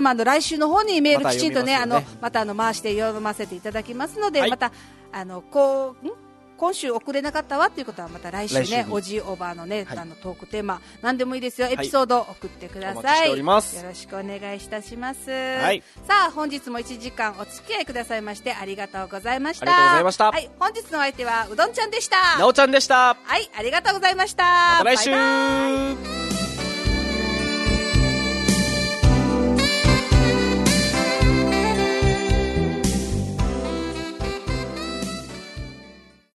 もあの来週の方にメールきちんとね、 また読みますよね、 あのまたあの回して読ませていただきますので、 はい、 またあのこう。ん今週送れなかったわということはまた来週ね、おじおばのね、はい、あのトークテーマ何でもいいですよ、エピソード送ってください、はい、お待ちしております。よろしくお願いいたします、はい、さあ本日もいちじかんお付き合いくださいましてありがとうございました。 ありがとうございました。 はい、本日のお相手はうどんちゃんでした。 なおちゃんでした。 はい、ありがとうございました。 また来週。バイバイ。